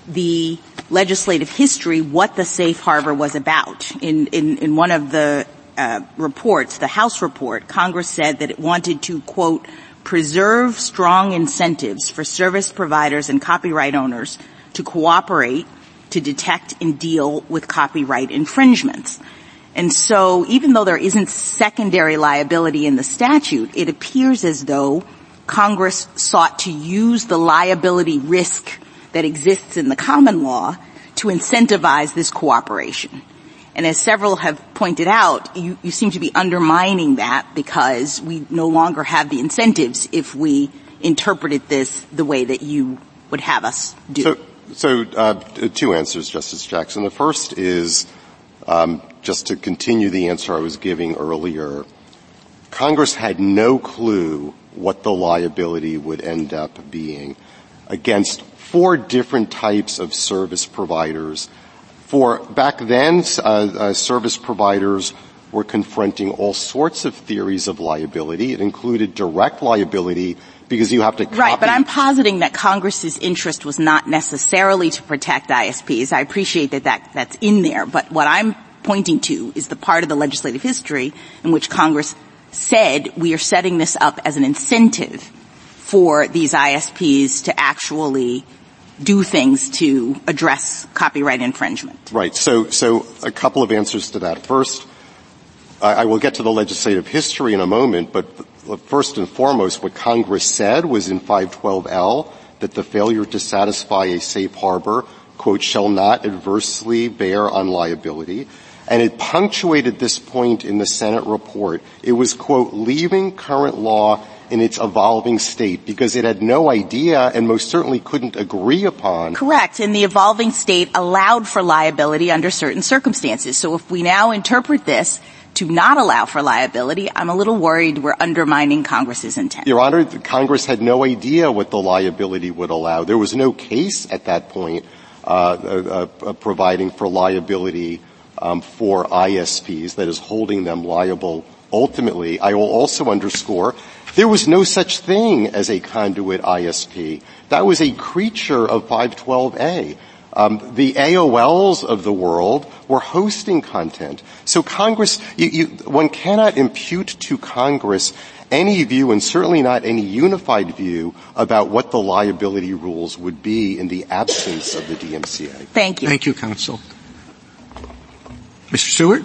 the legislative history what the safe harbor was about. In, in, in one of the uh, reports, the House report, Congress said that it wanted to, quote, preserve strong incentives for service providers and copyright owners to cooperate to detect and deal with copyright infringements. And so even though there isn't secondary liability in the statute, it appears as though Congress sought to use the liability risk that exists in the common law to incentivize this cooperation. And as several have pointed out, you, you seem to be undermining that because we no longer have the incentives if we interpreted this the way that you would have us do. So, so uh, two answers, Justice Jackson. The first is, um, just to continue the answer I was giving earlier, Congress had no clue what the liability would end up being against four different types of service providers. For back then, uh, uh, service providers were confronting all sorts of theories of liability. It included direct liability because you have to copy. Right, but I'm positing that Congress's interest was not necessarily to protect I S Ps. I appreciate that, that that's in there, but what I'm pointing to is the part of the legislative history in which Congress said we are setting this up as an incentive for these I S Ps to actually do things to address copyright infringement. Right. So, so a couple of answers to that. First, I, I will get to the legislative history in a moment, but first and foremost, what Congress said was in five twelve L that the failure to satisfy a safe harbor, quote, shall not adversely bear on liability. And it punctuated this point in the Senate report. It was, quote, leaving current law in its evolving state because it had no idea and most certainly couldn't agree upon. Correct. And the evolving state allowed for liability under certain circumstances. So if we now interpret this to not allow for liability, I'm a little worried we're undermining Congress's intent. Your Honor, Congress had no idea what the liability would allow. There was no case at that point uh, uh, uh providing for liability um, for I S Ps, that is holding them liable ultimately. I will also underscore There was no such thing as a conduit I S P. That was a creature of five twelve A. Um, the A O Ls of the world were hosting content. So Congress, you, you, one cannot impute to Congress any view, and certainly not any unified view, about what the liability rules would be in the absence of the D M C A. Thank you. Thank you, counsel. Mister Stewart?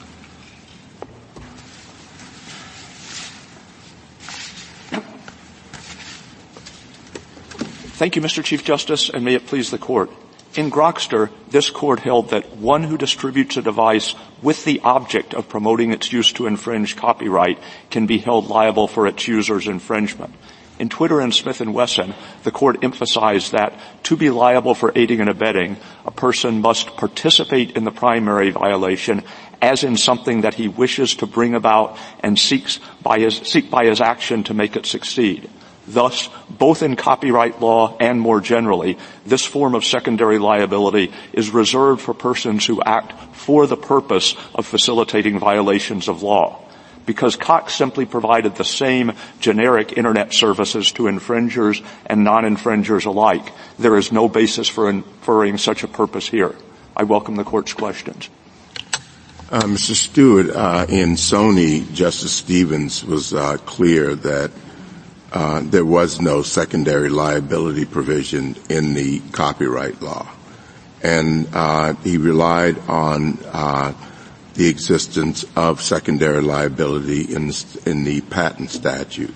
Thank you, Mister Chief Justice, and may it please the Court. In Grokster, this Court held that one who distributes a device with the object of promoting its use to infringe copyright can be held liable for its user's infringement. In Twitter and Smith and Wesson, the Court emphasized that to be liable for aiding and abetting, a person must participate in the primary violation as in something that he wishes to bring about and seeks by his, seek by his action to make it succeed. Thus, both in copyright law and more generally, this form of secondary liability is reserved for persons who act for the purpose of facilitating violations of law. Because Cox simply provided the same generic Internet services to infringers and non-infringers alike, there is no basis for inferring such a purpose here. I welcome the Court's questions. Uh, Mister Stewart, uh, in Sony, Justice Stevens was uh, clear that Uh, there was no secondary liability provision in the copyright law. And uh, he relied on uh, the existence of secondary liability in, in the patent statute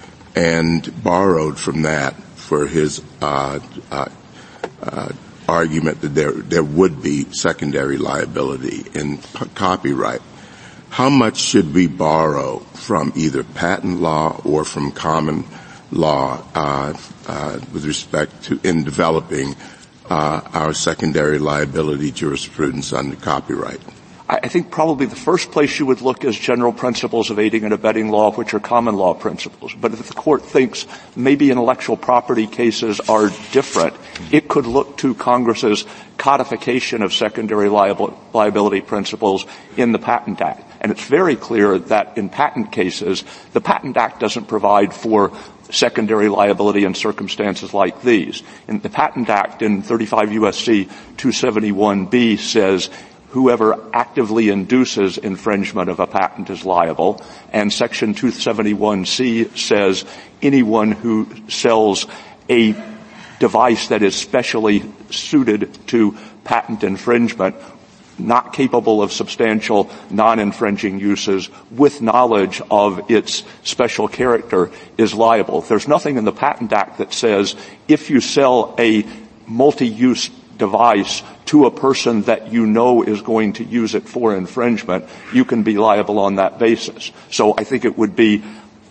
and borrowed from that for his uh, uh, uh, argument that there, there would be secondary liability in p- copyright. How much should we borrow from either patent law or from common law uh, uh, with respect to in developing uh, our secondary liability jurisprudence under copyright? I think probably the first place you would look is general principles of aiding and abetting law, which are common law principles. But if the Court thinks maybe intellectual property cases are different, it could look to Congress's codification of secondary liabil- liability principles in the Patent Act. And it's very clear that in patent cases, the Patent Act doesn't provide for secondary liability in circumstances like these. In the Patent Act in thirty-five U S C two seventy-one B says whoever actively induces infringement of a patent is liable, and Section two seventy-one C says anyone who sells a device that is specially suited to patent infringement, not capable of substantial non-infringing uses, with knowledge of its special character, is liable. There's nothing in the Patent Act that says if you sell a multi-use device to a person that you know is going to use it for infringement, you can be liable on that basis. So I think it would be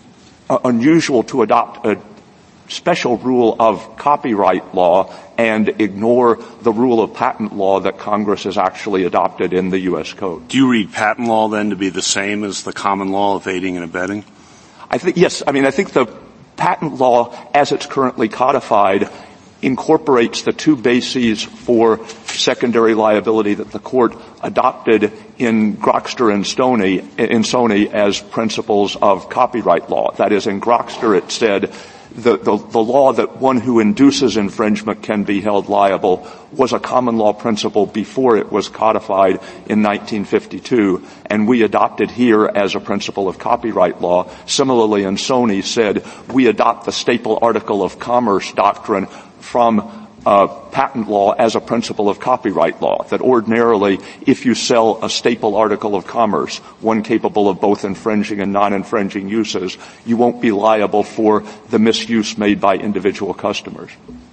uh, unusual to adopt a special rule of copyright law and ignore the rule of patent law that Congress has actually adopted in the U S Code. Do you read patent law then to be the same as the common law of aiding and abetting? I think, yes. I mean, I think the patent law, as it's currently codified, incorporates the two bases for secondary liability that the Court adopted in Grokster and Stoney, in Sony as principles of copyright law. That is, in Grokster it said The, the, the law that one who induces infringement can be held liable was a common law principle before it was codified in nineteen fifty-two, and we adopted here as a principle of copyright law. Similarly, in Sony said we adopt the staple article of commerce doctrine from uh, patent law as a principle of copyright law, that ordinarily if you sell a staple article of commerce, one capable of both infringing and non-infringing uses, you won't be liable for the misuse made by individual customers.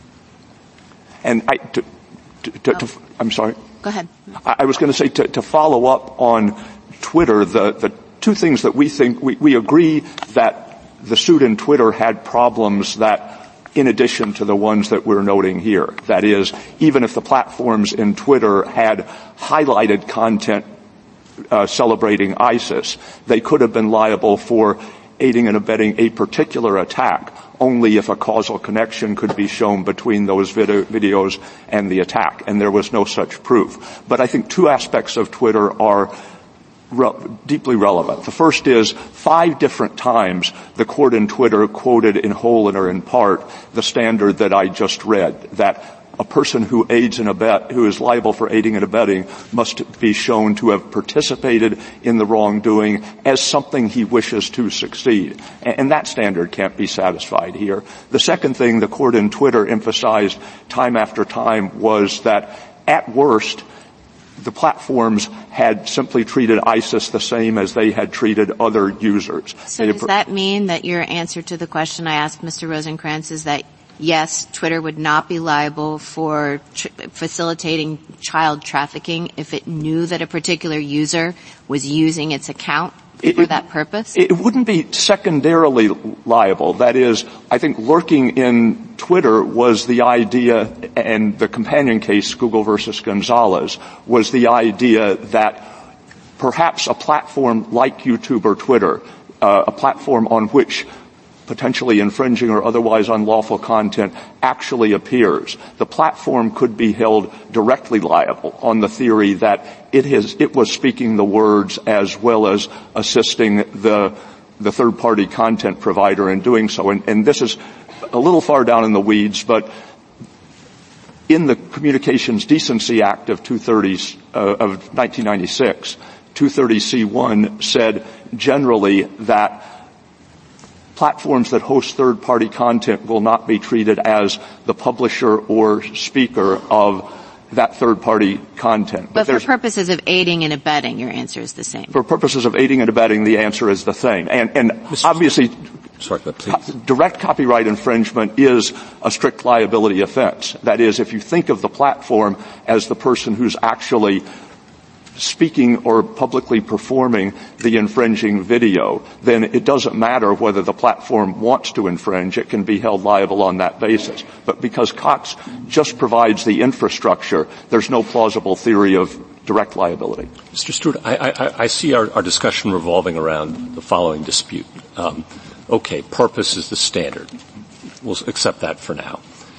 And I, to, to, to, to, I'm sorry. Go ahead. I, I was going to say to, to follow up on Twitter, the, the two things that we think, we, we agree that the suit in Twitter had problems that in addition to the ones that we're noting here. That is, even if the platforms in Twitter had highlighted content uh, celebrating ISIS, they could have been liable for aiding and abetting a particular attack only if a causal connection could be shown between those video- videos and the attack, and there was no such proof. But I think two aspects of Twitter are re- deeply relevant. The first is five different times the court in Twitter quoted in whole or in part the standard that I just read, that a person who aids and abet, who is liable for aiding and abetting must be shown to have participated in the wrongdoing as something he wishes to succeed. And that standard can't be satisfied here. The second thing the court in Twitter emphasized time after time was that at worst, the platforms had simply treated ISIS the same as they had treated other users. So does that mean that your answer to the question I asked Mister Rosenkranz is that yes, Twitter would not be liable for tr- facilitating child trafficking if it knew that a particular user was using its account it, for that purpose? It wouldn't be secondarily liable. That is, I think lurking in Twitter was the idea, and the companion case, Google versus Gonzalez, was the idea that perhaps a platform like YouTube or Twitter, uh, a platform on which potentially infringing or otherwise unlawful content actually appears, the platform could be held directly liable on the theory that it has, it was speaking the words as well as assisting the, the third-party content provider in doing so. And, and this is a little far down in the weeds, but in the Communications Decency Act of two thirty, uh, of nineteen ninety-six, two thirty C one said generally that platforms that host third-party content will not be treated as the publisher or speaker of that third-party content. But, but for purposes of aiding and abetting, your answer is the same. For purposes of aiding and abetting, the answer is the same. And, and obviously, Sorry, but please. direct copyright infringement is a strict liability offense. That is, if you think of the platform as the person who's actually speaking or publicly performing the infringing video, then it doesn't matter whether the platform wants to infringe. It can be held liable on that basis. But because Cox just provides the infrastructure, there's no plausible theory of direct liability. Mister Stewart, I, I, I see our, our discussion revolving around the following dispute. Um, okay, purpose is the standard. We'll accept that for now.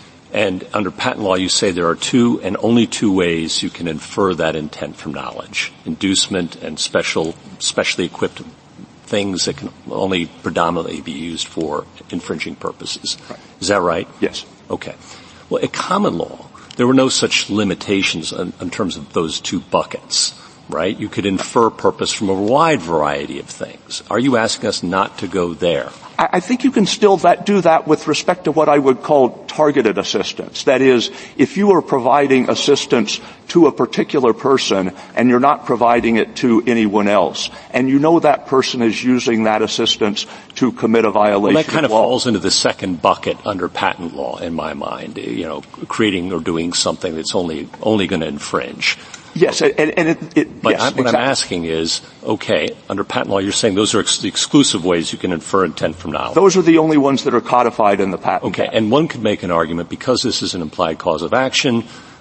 And under patent law, you say there are two and only two ways you can infer that intent from knowledge: inducement and special, specially equipped things that can only predominantly be used for infringing purposes. Right. Is that right? Yes. Okay. Well, at common law, there were no such limitations in, in terms of those two buckets, right? You could infer purpose from a wide variety of things. Are you asking us not to go there? I think you can still that, do that with respect to what I would call targeted assistance. That is, if you are providing assistance to a particular person and you're not providing it to anyone else, and you know that person is using that assistance to commit a violation well, that kind of of law. falls into the second bucket under patent law, in my mind. You know, creating or doing something that's only only going to infringe. Yes, and, and it, it but yes, I, what exactly. I'm asking is, okay, under patent law, you're saying those are ex- the exclusive ways you can infer intent from knowledge. Those are the only ones that are codified in the patent. Okay, and one could make an argument, because this is an implied cause of action,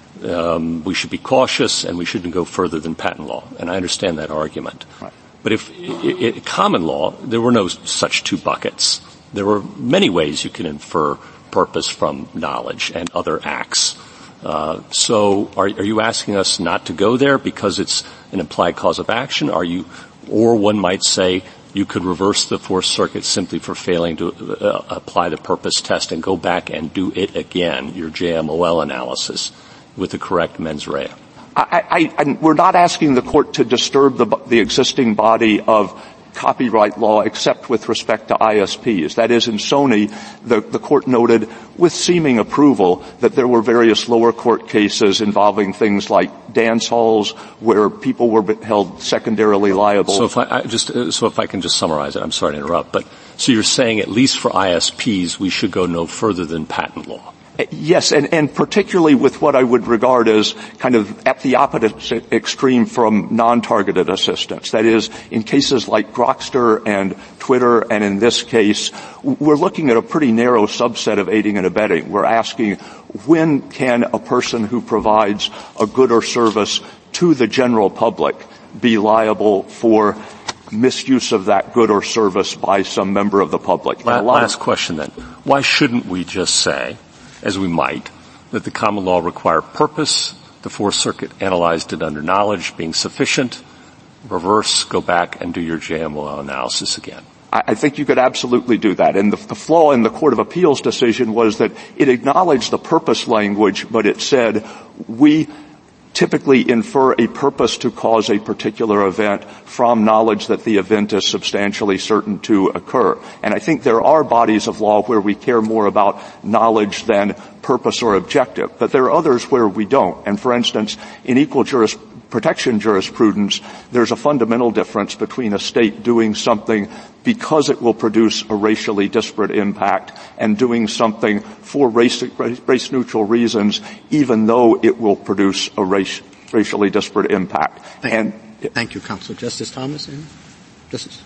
um, we should be cautious and we shouldn't go further than patent law. And I understand that argument. Right. But if, in common law, there were no such two buckets. There were many ways you can infer purpose from knowledge and other acts. Uh, so are, are you asking us not to go there because it's an implied cause of action? Are you, or one might say you could reverse the Fourth Circuit simply for failing to uh, apply the purpose test and go back and do it again, your J M O L analysis, with the correct mens rea? I, I, I, we're not asking the court to disturb the, the existing body of copyright law except with respect to I S Ps. That is, in Sony, the, the court noted with seeming approval that there were various lower court cases involving things like dance halls where people were held secondarily liable. So if I, I just, uh, so if I can just summarize it, I'm sorry to interrupt, but so you're saying at least for I S Ps we should go no further than patent law? Yes, and, and particularly with what I would regard as kind of at the opposite extreme from non-targeted assistance. That is, in cases like Grokster and Twitter, and in this case, we're looking at a pretty narrow subset of aiding and abetting. We're asking, when can a person who provides a good or service to the general public be liable for misuse of that good or service by some member of the public? La- last question then. Why shouldn't we just say, as we might, that the common law required purpose, the Fourth Circuit analyzed it under knowledge being sufficient, reverse, go back, and do your J M O L analysis again? I think you could absolutely do that. And the, the flaw in the Court of Appeals decision was that it acknowledged the purpose language, but it said we typically infer a purpose to cause a particular event from knowledge that the event is substantially certain to occur. And I think there are bodies of law where we care more about knowledge than purpose or objective, but there are others where we don't. And for instance, in equal juris protection jurisprudence, there's a fundamental difference between a state doing something because it will produce a racially disparate impact and doing something for race, race neutral reasons, even though it will produce a race, racially disparate impact. Thank and you. Thank you, Counsel. Justice Thomas? Justice?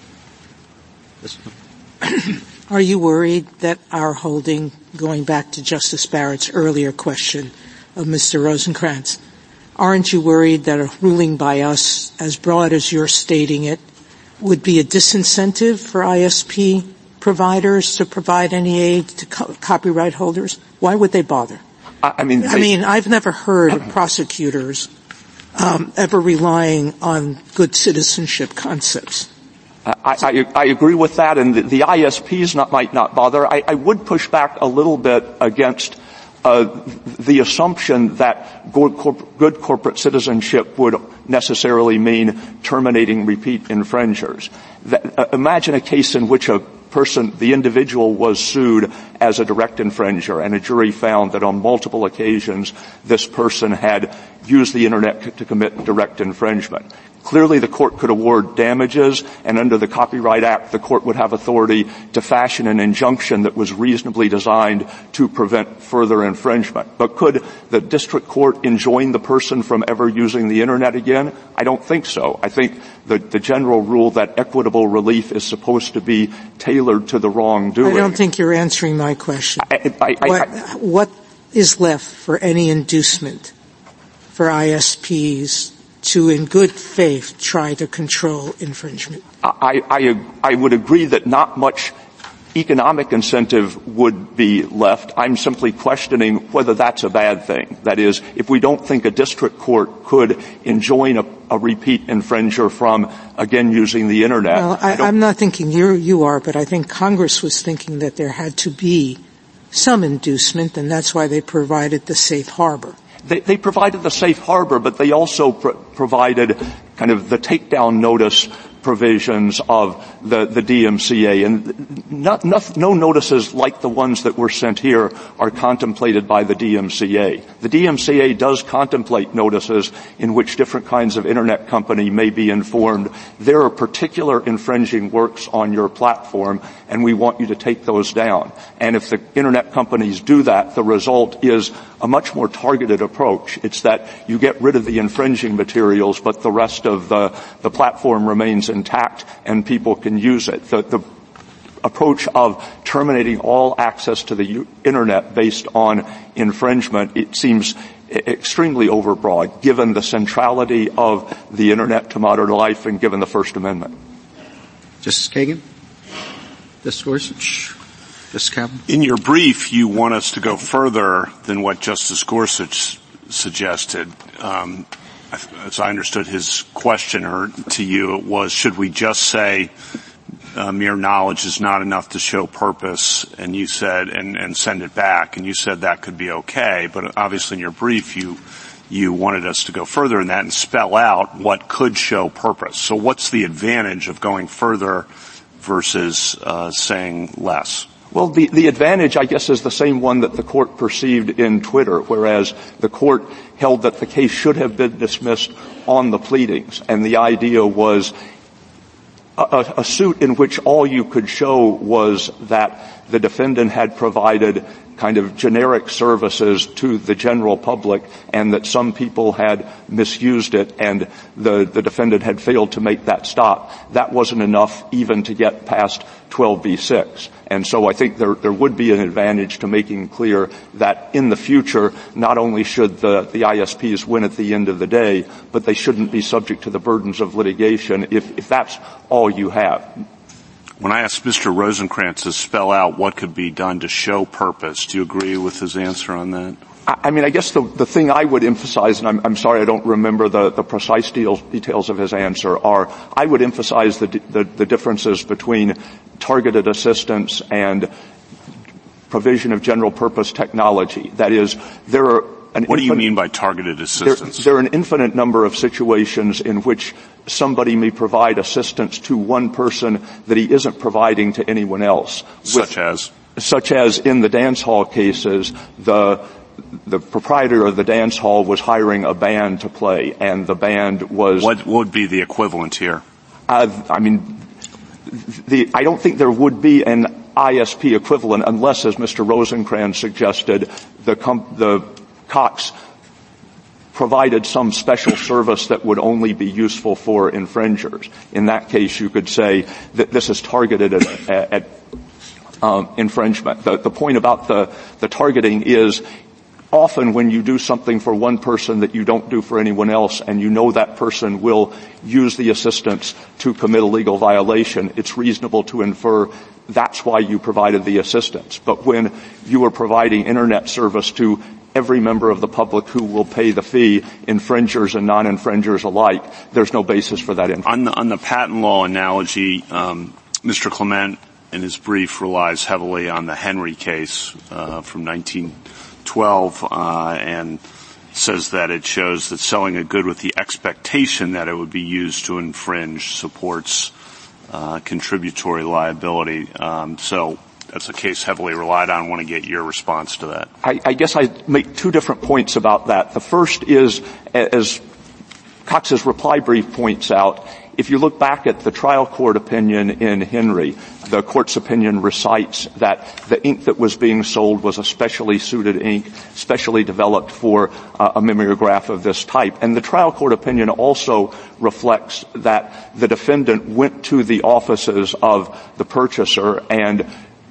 Are you worried that our holding, going back to Justice Barrett's earlier question of Mister Rosenkranz, aren't you worried that a ruling by us, as broad as you're stating it, would be a disincentive for I S P providers to provide any aid to co- copyright holders? Why would they bother? I, I mean, I they, mean, I've never heard of prosecutors um, ever relying on good citizenship concepts. I, I, I agree with that, and the, the I S Ps not, might not bother. I, I would push back a little bit against Uh, the assumption that good, corp- good corporate citizenship would necessarily mean terminating repeat infringers. That, uh, imagine a case in which a person, the individual, was sued as a direct infringer, and a jury found that on multiple occasions this person had used the Internet c- to commit direct infringement. Clearly, the court could award damages, and under the Copyright Act, the court would have authority to fashion an injunction that was reasonably designed to prevent further infringement. But could the district court enjoin the person from ever using the Internet again? I don't think so. I think the, the general rule that equitable relief is supposed to be tailored to the wrongdoing. I don't think you're answering my question. I, I, I, what, I, what is left for any inducement for I S Ps to, in good faith, try to control infringement? I, I, I would agree that not much economic incentive would be left. I'm simply questioning whether that's a bad thing. That is, if we don't think a district court could enjoin a, a repeat infringer from, again, using the Internet. Well, I, I I'm not thinking you you are, but I think Congress was thinking that there had to be some inducement, and that's why they provided the safe harbor. They, they provided the safe harbor, but they also pr- provided kind of the takedown notice provisions of the, the D M C A. And not, not, no notices like the ones that were sent here are contemplated by the D M C A. The D M C A does contemplate notices in which different kinds of Internet company may be informed there are particular infringing works on your platform, and we want you to take those down. And if the Internet companies do that, the result is a much more targeted approach. It's that you get rid of the infringing materials, but the rest of the, the platform remains intact and people can use it. The, the approach of terminating all access to the u- Internet based on infringement, it seems extremely overbroad, given the centrality of the Internet to modern life and given the First Amendment. Justice Kagan? Justice Gorsuch? Justice Kavanaugh? In your brief, you want us to go further than what Justice Gorsuch suggested. Um, as I understood his question or to you, it was, should we just say uh, mere knowledge is not enough to show purpose, and you said, and, and send it back, and you said that could be okay, but obviously in your brief you you wanted us to go further in that and spell out what could show purpose. So what's the advantage of going further versus uh, saying less? Well, the, the advantage, I guess, is the same one that the court perceived in Twitter, whereas the court held that the case should have been dismissed on the pleadings. And the idea was a, a suit in which all you could show was that the defendant had provided kind of generic services to the general public and that some people had misused it and the, the defendant had failed to make that stop. That wasn't enough even to get past twelve B six. And so I think there, there would be an advantage to making clear that in the future, not only should the, the I S Ps win at the end of the day, but they shouldn't be subject to the burdens of litigation if, if that's all you have. When I asked Mister Rosenkranz to spell out what could be done to show purpose, do you agree with his answer on that? I mean, I guess the, the thing I would emphasize, and I'm, I'm sorry I don't remember the, the precise deals, details of his answer, are I would emphasize the, the, the differences between targeted assistance and provision of general purpose technology. That is, there are an What do you infinite, mean by targeted assistance? There, there are an infinite number of situations in which somebody may provide assistance to one person that he isn't providing to anyone else. Such with, as? Such as in the dance hall cases, the the proprietor of the dance hall was hiring a band to play, and the band was... What would be the equivalent here? Uh, I mean, the, I don't think there would be an I S P equivalent unless, as Mister Rosencrantz suggested, the, com- the Cox provided some special service that would only be useful for infringers. In that case, you could say that this is targeted at, at um, infringement. The, the point about the, the targeting is often when you do something for one person that you don't do for anyone else, and you know that person will use the assistance to commit a legal violation, it's reasonable to infer that's why you provided the assistance. But when you are providing internet service to every member of the public who will pay the fee, infringers and non-infringers alike, there's no basis for that. On the, on the patent law analogy, um, Mister Clement in his brief relies heavily on the Henry case uh, from nineteen twelve uh, and says that it shows that selling a good with the expectation that it would be used to infringe supports uh, contributory liability. Um, so that's a case heavily relied on. I want to get your response to that. I, I guess I make two different points about that. The first is, as Cox's reply brief points out, if you look back at the trial court opinion in Henry, the court's opinion recites that the ink that was being sold was a specially suited ink, specially developed for uh, a mimeograph of this type. And the trial court opinion also reflects that the defendant went to the offices of the purchaser and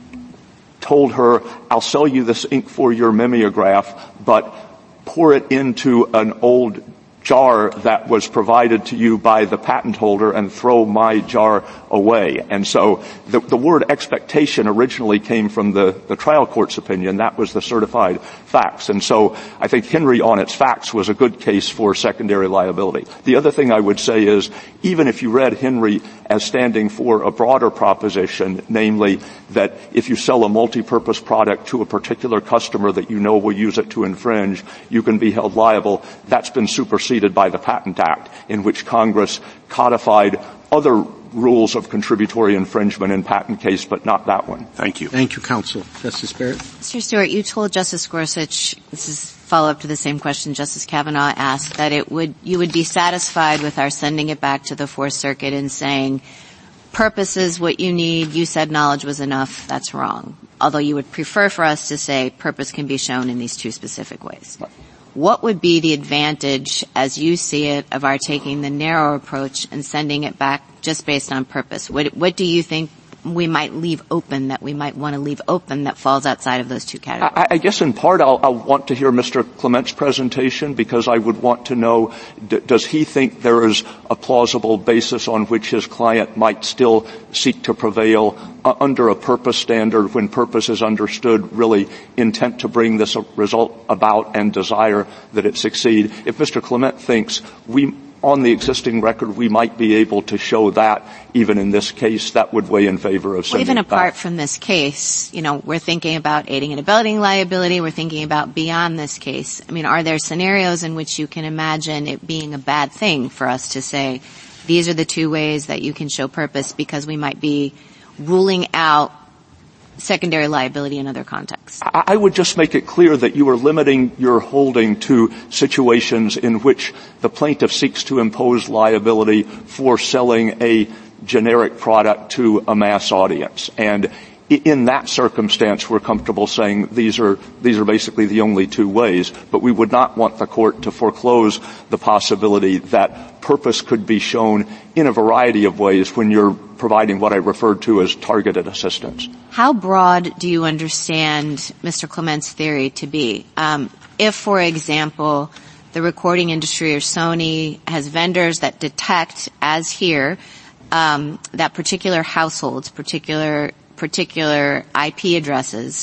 told her, I'll sell you this ink for your mimeograph, but pour it into an old jar that was provided to you by the patent holder and throw my jar away. And so the, the word expectation originally came from the, the trial court's opinion. That was the certified facts. And so I think Henry on its facts was a good case for secondary liability. The other thing I would say is, even if you read Henry as standing for a broader proposition, namely that if you sell a multi-purpose product to a particular customer that you know will use it to infringe, you can be held liable, that's been superseded by the Patent Act, in which Congress codified other rules of contributory infringement in patent case, but not that one. Thank you. Thank you, counsel. Justice Barrett? Mister Stewart, you told Justice Gorsuch, this is follow-up to the same question Justice Kavanaugh asked, that it would, you would be satisfied with our sending it back to the Fourth Circuit and saying, purpose is what you need, you said knowledge was enough, that's wrong. Although you would prefer for us to say purpose can be shown in these two specific ways. Right. What would be the advantage, as you see it, of our taking the narrow approach and sending it back just based on purpose? What, what do you think we might leave open, that we might want to leave open, that falls outside of those two categories? I, I guess in part I'll, I'll want to hear Mister Clement's presentation, because I would want to know, d- does he think there is a plausible basis on which his client might still seek to prevail uh, under a purpose standard, when purpose is understood really intent to bring this result about and desire that it succeed? If Mister Clement thinks we on the existing record, we might be able to show that even in this case, that would weigh in favor of sending well, even it apart back. From this case, you know, we're thinking about aiding and abetting liability. We're thinking about beyond this case. I mean, are there scenarios in which you can imagine it being a bad thing for us to say, these are the two ways that you can show purpose, because we might be ruling out secondary liability in other contexts? I would just make it clear that you are limiting your holding to situations in which the plaintiff seeks to impose liability for selling a generic product to a mass audience. And in that circumstance, we're comfortable saying these are, these are basically the only two ways, but we would not want the court to foreclose the possibility that purpose could be shown in a variety of ways when you're providing what I referred to as targeted assistance. How broad do you understand Mister Clement's theory to be? Um, if, for example, the recording industry or Sony has vendors that detect, as here, um, that particular households, particular particular I P addresses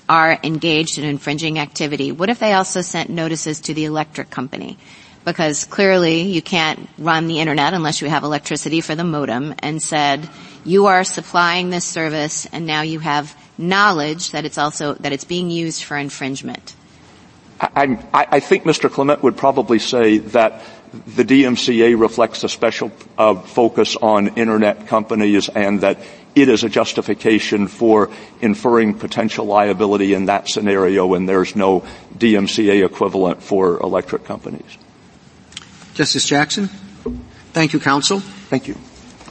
are engaged in infringing activity, what if they also sent notices to the electric company? Because clearly you can't run the internet unless you have electricity for the modem, and said, you are supplying this service and now you have knowledge that it's also, that it's being used for infringement. I, I, I think Mister Clement would probably say that the D M C A reflects a special uh, focus on internet companies, and that it is a justification for inferring potential liability in that scenario, and there's no D M C A equivalent for electric companies. Justice Jackson? Thank you, counsel. Thank you.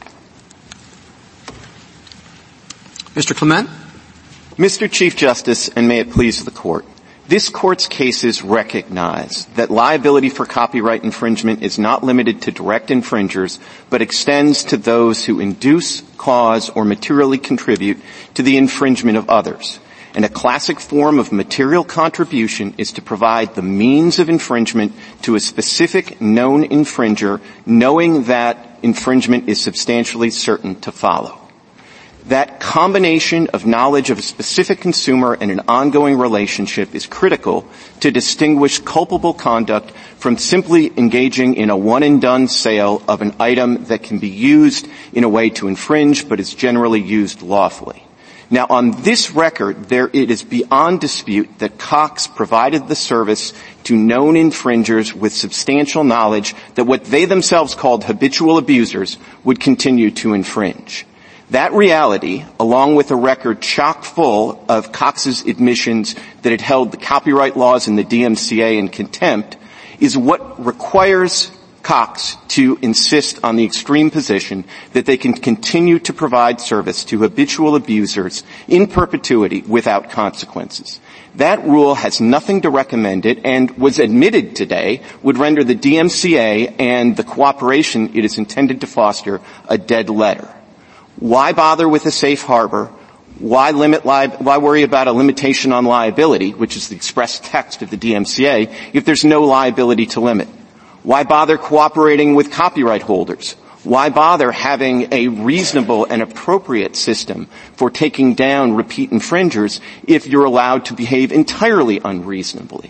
Mister Clement? Mister Chief Justice, and may it please the Court, this Court's cases recognize that liability for copyright infringement is not limited to direct infringers, but extends to those who induce, cause, or materially contribute to the infringement of others. And a classic form of material contribution is to provide the means of infringement to a specific known infringer, knowing that infringement is substantially certain to follow. That combination of knowledge of a specific consumer and an ongoing relationship is critical to distinguish culpable conduct from simply engaging in a one-and-done sale of an item that can be used in a way to infringe but is generally used lawfully. Now, on this record, there it is beyond dispute that Cox provided the service to known infringers with substantial knowledge that what they themselves called habitual abusers would continue to infringe. That reality, along with a record chock full of Cox's admissions that it held the copyright laws and the D M C A in contempt, is what requires Cox to insist on the extreme position that they can continue to provide service to habitual abusers in perpetuity without consequences. That rule has nothing to recommend it, and was admitted today would render the D M C A and the cooperation it is intended to foster a dead letter. Why bother with a safe harbor? Why limit li- why worry about a limitation on liability, which is the express text of the D M C A, if there's no liability to limit? Why bother cooperating with copyright holders? Why bother having a reasonable and appropriate system for taking down repeat infringers if you're allowed to behave entirely unreasonably?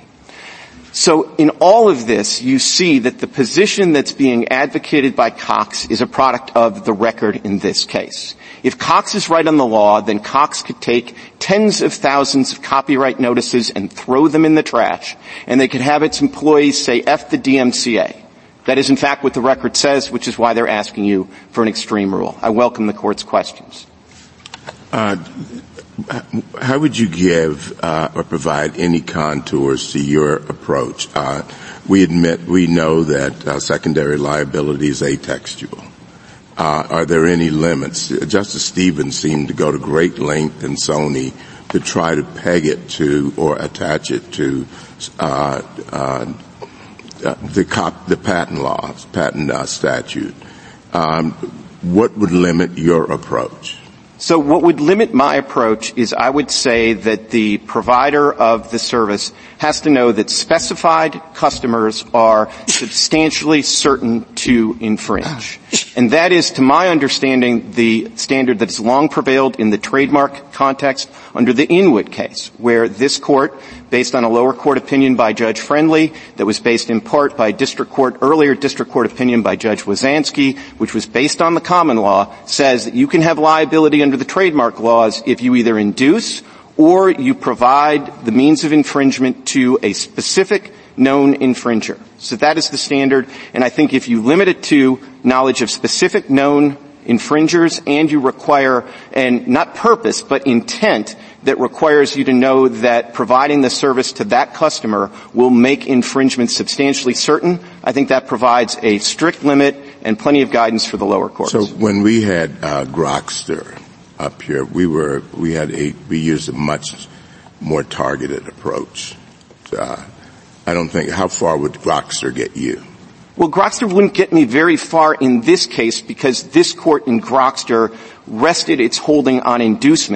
So in all of this, you see that the position that's being advocated by Cox is a product of the record in this case. If Cox is right on the law, then Cox could take tens of thousands of copyright notices and throw them in the trash, and they could have its employees say, F the D M C A. That is, in fact, what the record says, which is why they're asking you for an extreme rule. I welcome the Court's questions. Uh, how would you give uh, or provide any contours to your approach? Uh, we admit, we know that uh, secondary liability is atextual. Uh, are there any limits? Justice Stevens seemed to go to great length in Sony to try to peg it to or attach it to uh, uh, the, cop, the patent laws, patent uh, statute. Um, what would limit your approach? So what would limit my approach is I would say that the provider of the service has to know that specified customers are substantially certain to infringe. And that is, to my understanding, the standard that has long prevailed in the trademark context under the Inwood case, where this court, based on a lower court opinion by Judge Friendly, that was based in part by district court, earlier district court opinion by Judge Wazansky, which was based on the common law, says that you can have liability under the trademark laws if you either induce or you provide the means of infringement to a specific known infringer. So that is the standard, and I think if you limit it to knowledge of specific known infringers and you require, and not purpose, but intent that requires you to know that providing the service to that customer will make infringement substantially certain, I think that provides a strict limit and plenty of guidance for the lower courts. So when we had uh, Grokster up here, we were we had a we used a much more targeted approach. Uh, I don't think how far would Grokster get you? Well, Grokster wouldn't get me very far in this case because this court in Grokster rested its holding on inducement.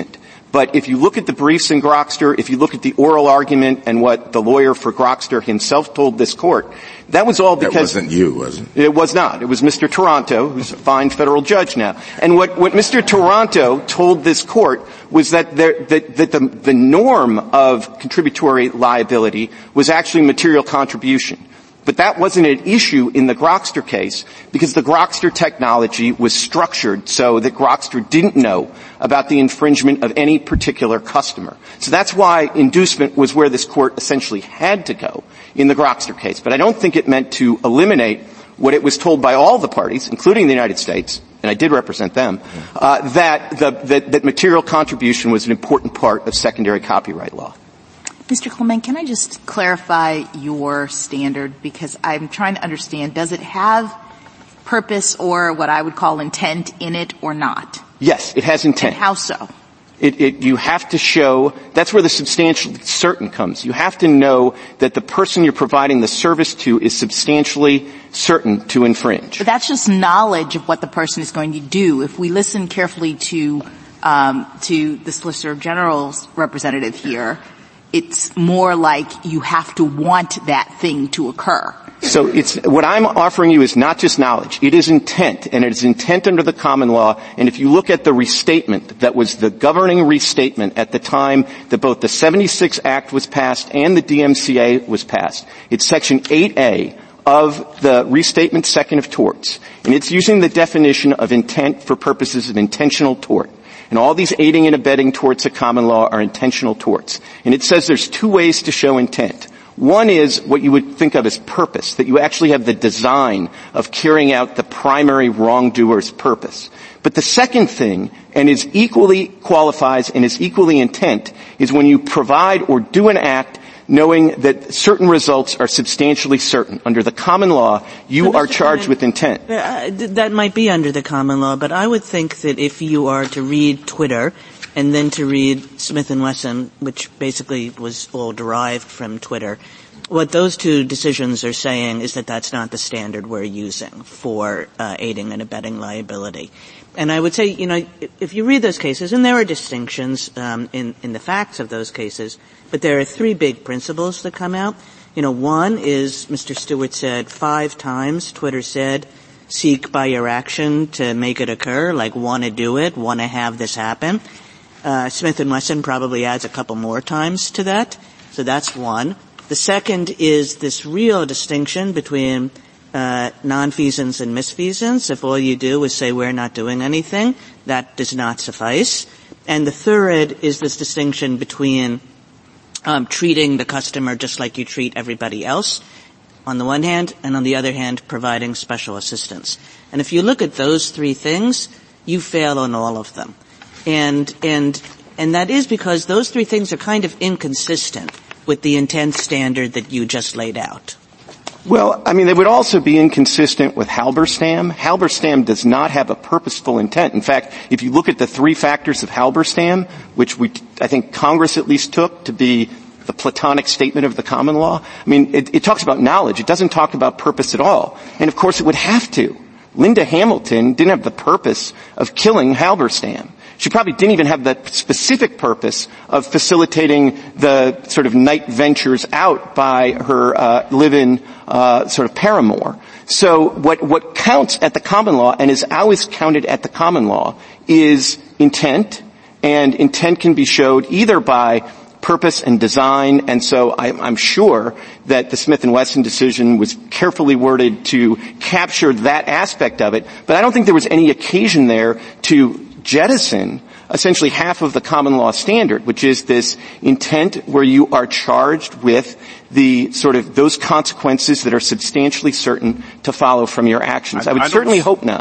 But if you look at the briefs in Grokster, if you look at the oral argument and what the lawyer for Grokster himself told this court, that was all because... That wasn't you, was it? It was not. It was Mister Toronto, who's a fine federal judge now. And what, what Mister Toronto told this court was that, there, that, that the, the norm of contributory liability was actually material contribution. But that wasn't an issue in the Grokster case because the Grokster technology was structured so that Grokster didn't know about the infringement of any particular customer. So that's why inducement was where this court essentially had to go in the Grokster case. But I don't think it meant to eliminate what it was told by all the parties, including the United States, and I did represent them, uh, that, the, that, that material contribution was an important part of secondary copyright law. Mister Clement, can I just clarify your standard? Because I'm trying to understand, does it have purpose or what I would call intent in it or not? Yes, it has intent. And how so? It, it, you have to show, that's where the substantially certain comes. You have to know that the person you're providing the service to is substantially certain to infringe. But that's just knowledge of what the person is going to do. If we listen carefully to, um, to the Solicitor General's representative here, it's more like you have to want that thing to occur. So it's, what I'm offering you is not just knowledge. It is intent, and it is intent under the common law. And if you look at the restatement that was the governing restatement at the time that both the seventy-six Act was passed and the D M C A was passed, it's Section eight A of the Restatement Second of Torts. And it's using the definition of intent for purposes of intentional tort. And all these aiding and abetting torts of common law are intentional torts. And it says there's two ways to show intent. One is what you would think of as purpose, that you actually have the design of carrying out the primary wrongdoer's purpose. But the second thing, and is equally qualifies and is equally intent, is when you provide or do an act knowing that certain results are substantially certain. Under the common law, you so are charged Clement, with intent. Uh, that might be under the common law, but I would think that if you are to read Twitter and then to read Smith and Wesson, which basically was all derived from Twitter, what those two decisions are saying is that that's not the standard we're using for uh, aiding and abetting liability. And I would say, you know, if you read those cases, and there are distinctions um, in, in the facts of those cases, but there are three big principles that come out. You know, one is, Mister Stewart said five times, Twitter said, seek by your action to make it occur, like want to do it, want to have this happen. Uh, Smith and Wesson probably adds a couple more times to that. So that's one. The second is this real distinction between uh nonfeasance and misfeasance. If all you do is say we're not doing anything, that does not suffice. And the third is this distinction between um treating the customer just like you treat everybody else on the one hand, and on the other hand, providing special assistance. And if you look at those three things, you fail on all of them. And and and that is because those three things are kind of inconsistent with the intent standard that you just laid out. Well, I mean, they would also be inconsistent with Halberstam. Halberstam does not have a purposeful intent. In fact, if you look at the three factors of Halberstam, which we, I think Congress at least took to be the Platonic statement of the common law, I mean, it, it talks about knowledge. It doesn't talk about purpose at all. And of course it would have to. Linda Hamilton didn't have the purpose of killing Halberstam. She probably didn't even have the specific purpose of facilitating the sort of night ventures out by her uh, live-in uh, sort of paramour. So what what counts at the common law and is always counted at the common law is intent, and intent can be showed either by purpose and design, and so I'm, I'm sure that the Smith and Wesson decision was carefully worded to capture that aspect of it, but I don't think there was any occasion there to jettison essentially half of the common law standard, which is this intent where you are charged with the sort of those consequences that are substantially certain to follow from your actions. I, I would I certainly hope not.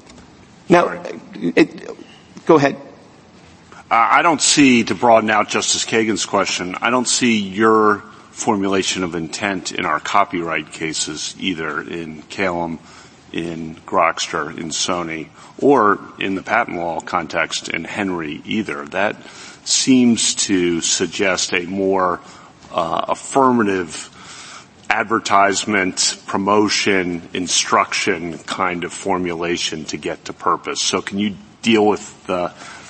Now, it, go ahead. Uh, I don't see, to broaden out Justice Kagan's question, I don't see your formulation of intent in our copyright cases either in Calum, in Grokster, in Sony, or in the patent law context in Henry either. That seems to suggest a more uh, affirmative advertisement, promotion, instruction kind of formulation to get to purpose. So can you deal with the, the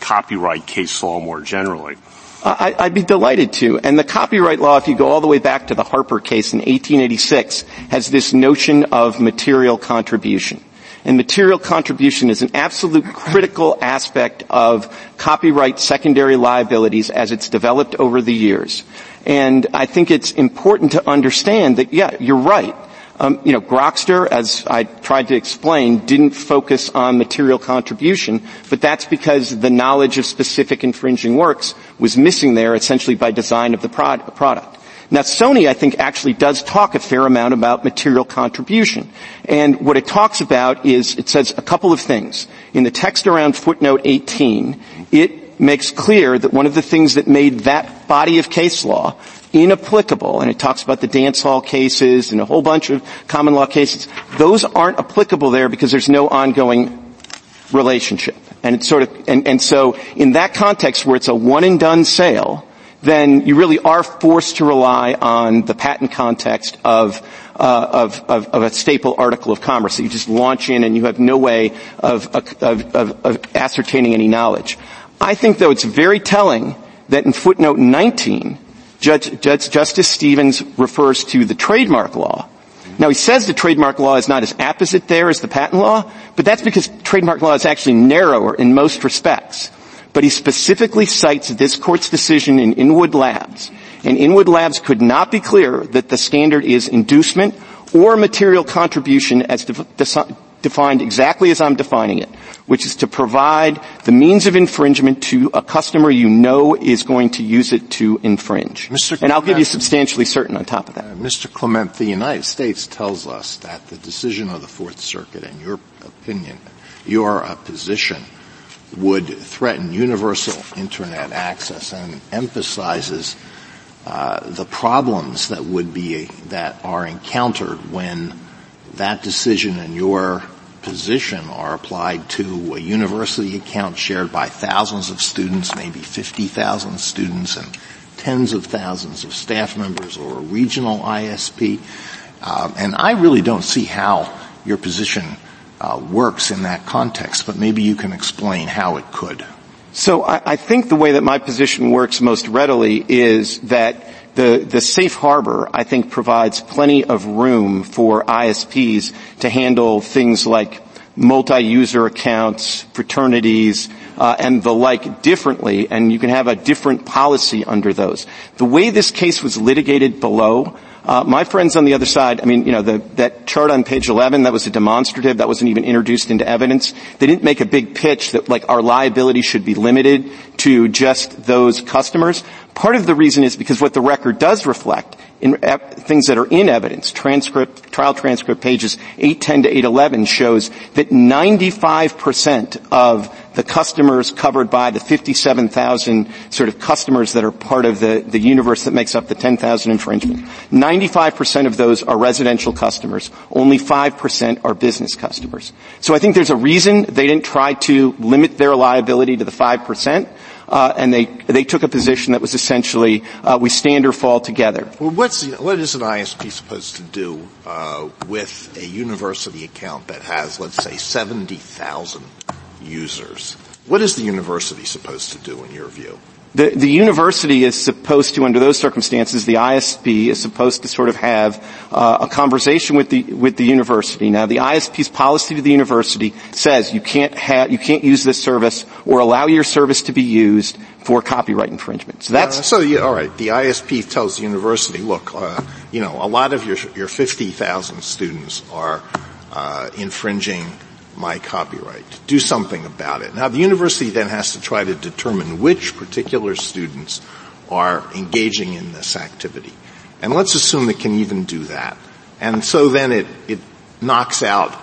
copyright case law more generally. I, I'd be delighted to. And the copyright law, if you go all the way back to the Harper case in eighteen eighty-six, has this notion of material contribution. And material contribution is an absolute critical aspect of copyright secondary liabilities as it's developed over the years. And I think it's important to understand that, yeah, you're right. Um, you know, Grokster, as I tried to explain, didn't focus on material contribution, but that's because the knowledge of specific infringing works was missing there essentially by design of the prod- product. Now, Sony, I think, actually does talk a fair amount about material contribution. And what it talks about is, it says a couple of things. In the text around footnote eighteen, it makes clear that one of the things that made that body of case law inapplicable, and it talks about the dance hall cases and a whole bunch of common law cases, those aren't applicable there because there's no ongoing relationship. And it's sort of, and, and so in that context where it's a one and done sale, then you really are forced to rely on the patent context of, uh, of, of, of a staple article of commerce that you just launch in and you have no way of, of, of, of ascertaining any knowledge. I think, though, it's very telling that in footnote nineteen, Judge, Judge, Justice Stevens refers to the trademark law. Now, he says the trademark law is not as apposite there as the patent law, but that's because trademark law is actually narrower in most respects. But he specifically cites this court's decision in Inwood Labs. And Inwood Labs could not be clearer that the standard is inducement or material contribution as de- de- defined exactly as I'm defining it, which is to provide the means of infringement to a customer you know is going to use it to infringe. Mister And I'll Clement, give you substantially certain on top of that. Uh, Mister Clement, the United States tells us that the decision of the Fourth Circuit, in your opinion, your uh, position, would threaten universal Internet access and emphasizes uh, the problems that would be that are encountered when that decision and your position are applied to a university account shared by thousands of students, maybe fifty thousand students and tens of thousands of staff members, or a regional I S P. Um, and I really don't see how your position Uh, works in that context, but maybe you can explain how it could. So I, I think the way that my position works most readily is that the, the safe harbor, I think, provides plenty of room for I S Ps to handle things like multi-user accounts, fraternities, uh, and the like differently, and you can have a different policy under those. The way this case was litigated below, Uh, my friends on the other side, I mean, you know, the, that chart on page eleven, that was a demonstrative, that wasn't even introduced into evidence. They didn't make a big pitch that, like, our liability should be limited to just those customers. Part of the reason is because what the record does reflect in uh, things that are in evidence, transcript, trial transcript pages eight ten to eight eleven shows that ninety-five percent of the customers covered by the fifty-seven thousand sort of customers that are part of the, the universe that makes up the ten thousand infringement. ninety-five percent of those are residential customers. Only five percent are business customers. So I think there's a reason they didn't try to limit their liability to the five percent. Uh, and they they took a position that was essentially uh, we stand or fall together. Well, what's what is an I S P supposed to do uh, with a university account that has, let's say, seventy thousand users? What is the university supposed to do, in your view? The, the university is supposed to, under those circumstances, the I S P is supposed to sort of have uh, a conversation with the with the university. Now, the I S P's policy to the university says you can't have you can't use this service or allow your service to be used for copyright infringement. So that's uh, so. Yeah, all right. The I S P tells the university, look, uh, you know, a lot of your your fifty thousand students are uh, infringing my copyright. Do something about it. Now, the university then has to try to determine which particular students are engaging in this activity. And let's assume it can even do that. And so then it, it knocks out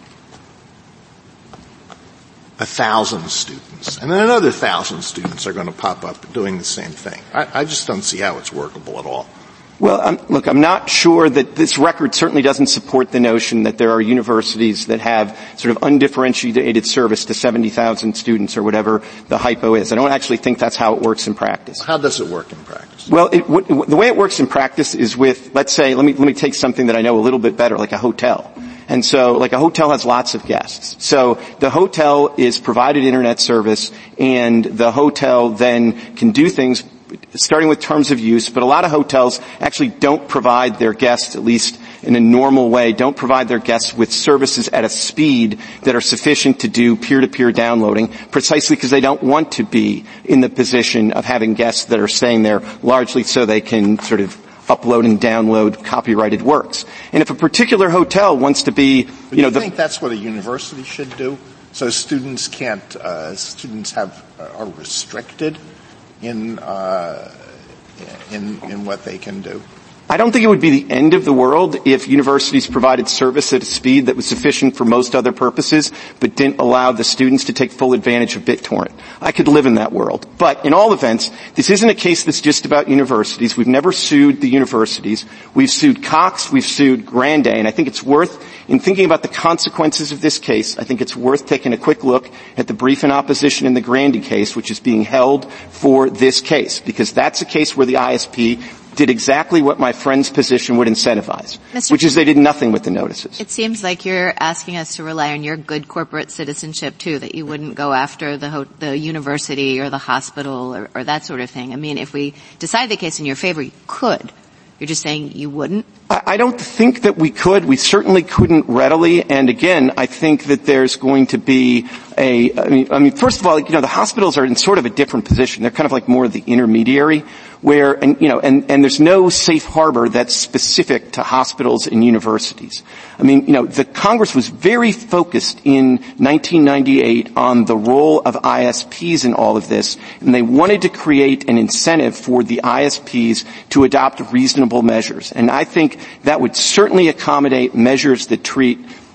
a thousand students. And then another thousand students are going to pop up doing the same thing. I, I just don't see how it's workable at all. Well, um, look, I'm not sure that this record certainly doesn't support the notion that there are universities that have sort of undifferentiated service to seventy thousand students or whatever the hypo is. I don't actually think that's how it works in practice. How does it work in practice? Well, it, w- the way it works in practice is with, let's say, let me, let me take something that I know a little bit better, like a hotel. And so, like, a hotel has lots of guests. So the hotel is provided internet service, and the hotel then can do things starting with terms of use, but a lot of hotels actually don't provide their guests, at least in a normal way, don't provide their guests with services at a speed that are sufficient to do peer-to-peer downloading, precisely because they don't want to be in the position of having guests that are staying there largely so they can sort of upload and download copyrighted works. And if a particular hotel wants to be, you know, do you think that's what a university should do? So students can't, uh, students have, are restricted in, uh, in, in what they can do? I don't think it would be the end of the world if universities provided service at a speed that was sufficient for most other purposes, but didn't allow the students to take full advantage of BitTorrent. I could live in that world. But in all events, this isn't a case that's just about universities. We've never sued the universities. We've sued Cox, we've sued Grande, and I think it's worth, in thinking about the consequences of this case, I think it's worth taking a quick look at the brief in opposition in the Grande case, which is being held for this case, because that's a case where the I S P did exactly what my friend's position would incentivize, Mister which is they did nothing with the notices. It seems like you're asking us to rely on your good corporate citizenship, too, that you wouldn't go after the ho- the university or the hospital or, or that sort of thing. I mean, if we decide the case in your favor, you could. You're just saying you wouldn't? I, I don't think that we could. We certainly couldn't readily. And again, I think that there's going to be a, I mean, I mean, first of all, you know, the hospitals are in sort of a different position. They're kind of like more of the intermediary where, and, you know, and, and there's no safe harbor that's specific to hospitals and universities. I mean, you know, the Congress was very focused in nineteen ninety-eight on the role of I S Ps in all of this, and they wanted to create an incentive for the I S Ps to adopt reasonable measures. And I think that would certainly accommodate measures that treat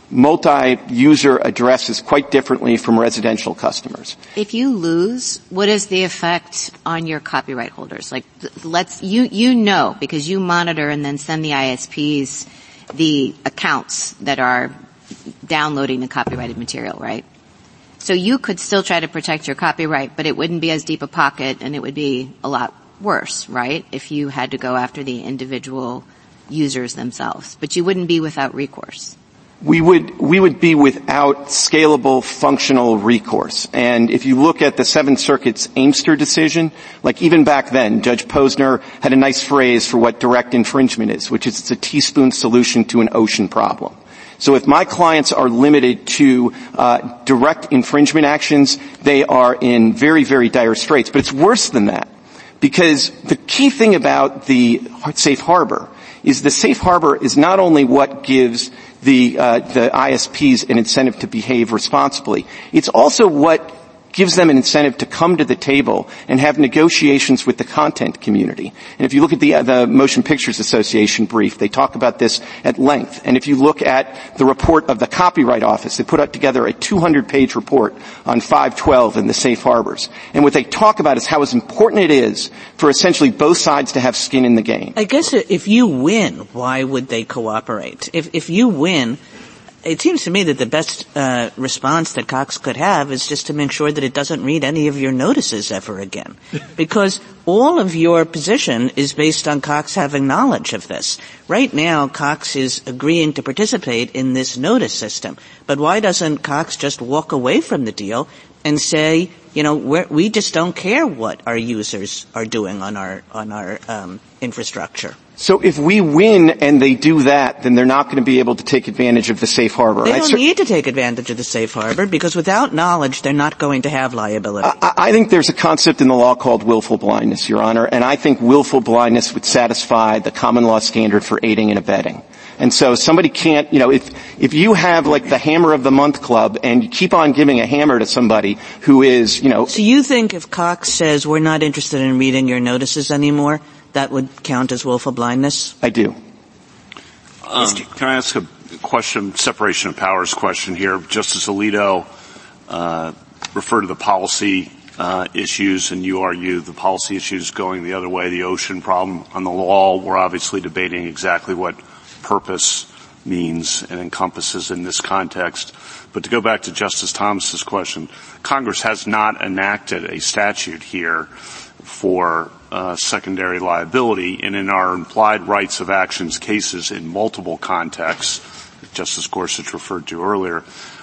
multi-user addresses quite differently from residential customers. If you lose, what is the effect on your copyright holders? Like, let's, you, you know, because you monitor and then send the I S Ps the accounts that are downloading the copyrighted material, right? So you could still try to protect your copyright, but it wouldn't be as deep a pocket and it would be a lot worse, right? If you had to go after the individual users themselves. But you wouldn't be without recourse. We would, we would be without scalable, functional recourse. And if you look at the Seventh Circuit's Aimster decision, like even back then, Judge Posner had a nice phrase for what direct infringement is, which is it's a teaspoon solution to an ocean problem. So if my clients are limited to uh direct infringement actions, they are in very, very dire straits. But it's worse than that, because the key thing about the safe harbor is the safe harbor is not only what gives the uh the I S Ps an incentive to behave responsibly, it's also what gives them an incentive to come to the table and have negotiations with the content community. And if you look at the, uh, the Motion Pictures Association brief, they talk about this at length. And if you look at the report of the Copyright Office, they put out together a two hundred page report on five twelve and the safe harbors. And what they talk about is how important it is for essentially both sides to have skin in the game. I guess if you win, why would they cooperate? If, if you win, it seems to me that the best uh response that Cox could have is just to make sure that it doesn't read any of your notices ever again. Because all of your position is based on Cox having knowledge of this. Right now, Cox is agreeing to participate in this notice system. But why doesn't Cox just walk away from the deal and say, you know, we're, we just don't care what our users are doing on our on our um infrastructure? So if we win and they do that, then they're not going to be able to take advantage of the safe harbor. They don't cer- need to take advantage of the safe harbor because without knowledge, they're not going to have liability. I, I think there's a concept in the law called willful blindness, Your Honor, and I think willful blindness would satisfy the common law standard for aiding and abetting. And so somebody can't, you know, if, if you have like the Hammer of the Month Club and you keep on giving a hammer to somebody who is, you know. So you think if Cox says we're not interested in reading your notices anymore, that would count as willful blindness? I do. Um, can I ask a question, separation of powers question here? Justice Alito uh, referred to the policy uh, issues, and you argue the policy issues going the other way, the ocean problem. On the law, we're obviously debating exactly what purpose means and encompasses in this context. But to go back to Justice Thomas's question, Congress has not enacted a statute here for uh, secondary liability, and in our implied rights of actions cases in multiple contexts, Justice Gorsuch referred to earlier,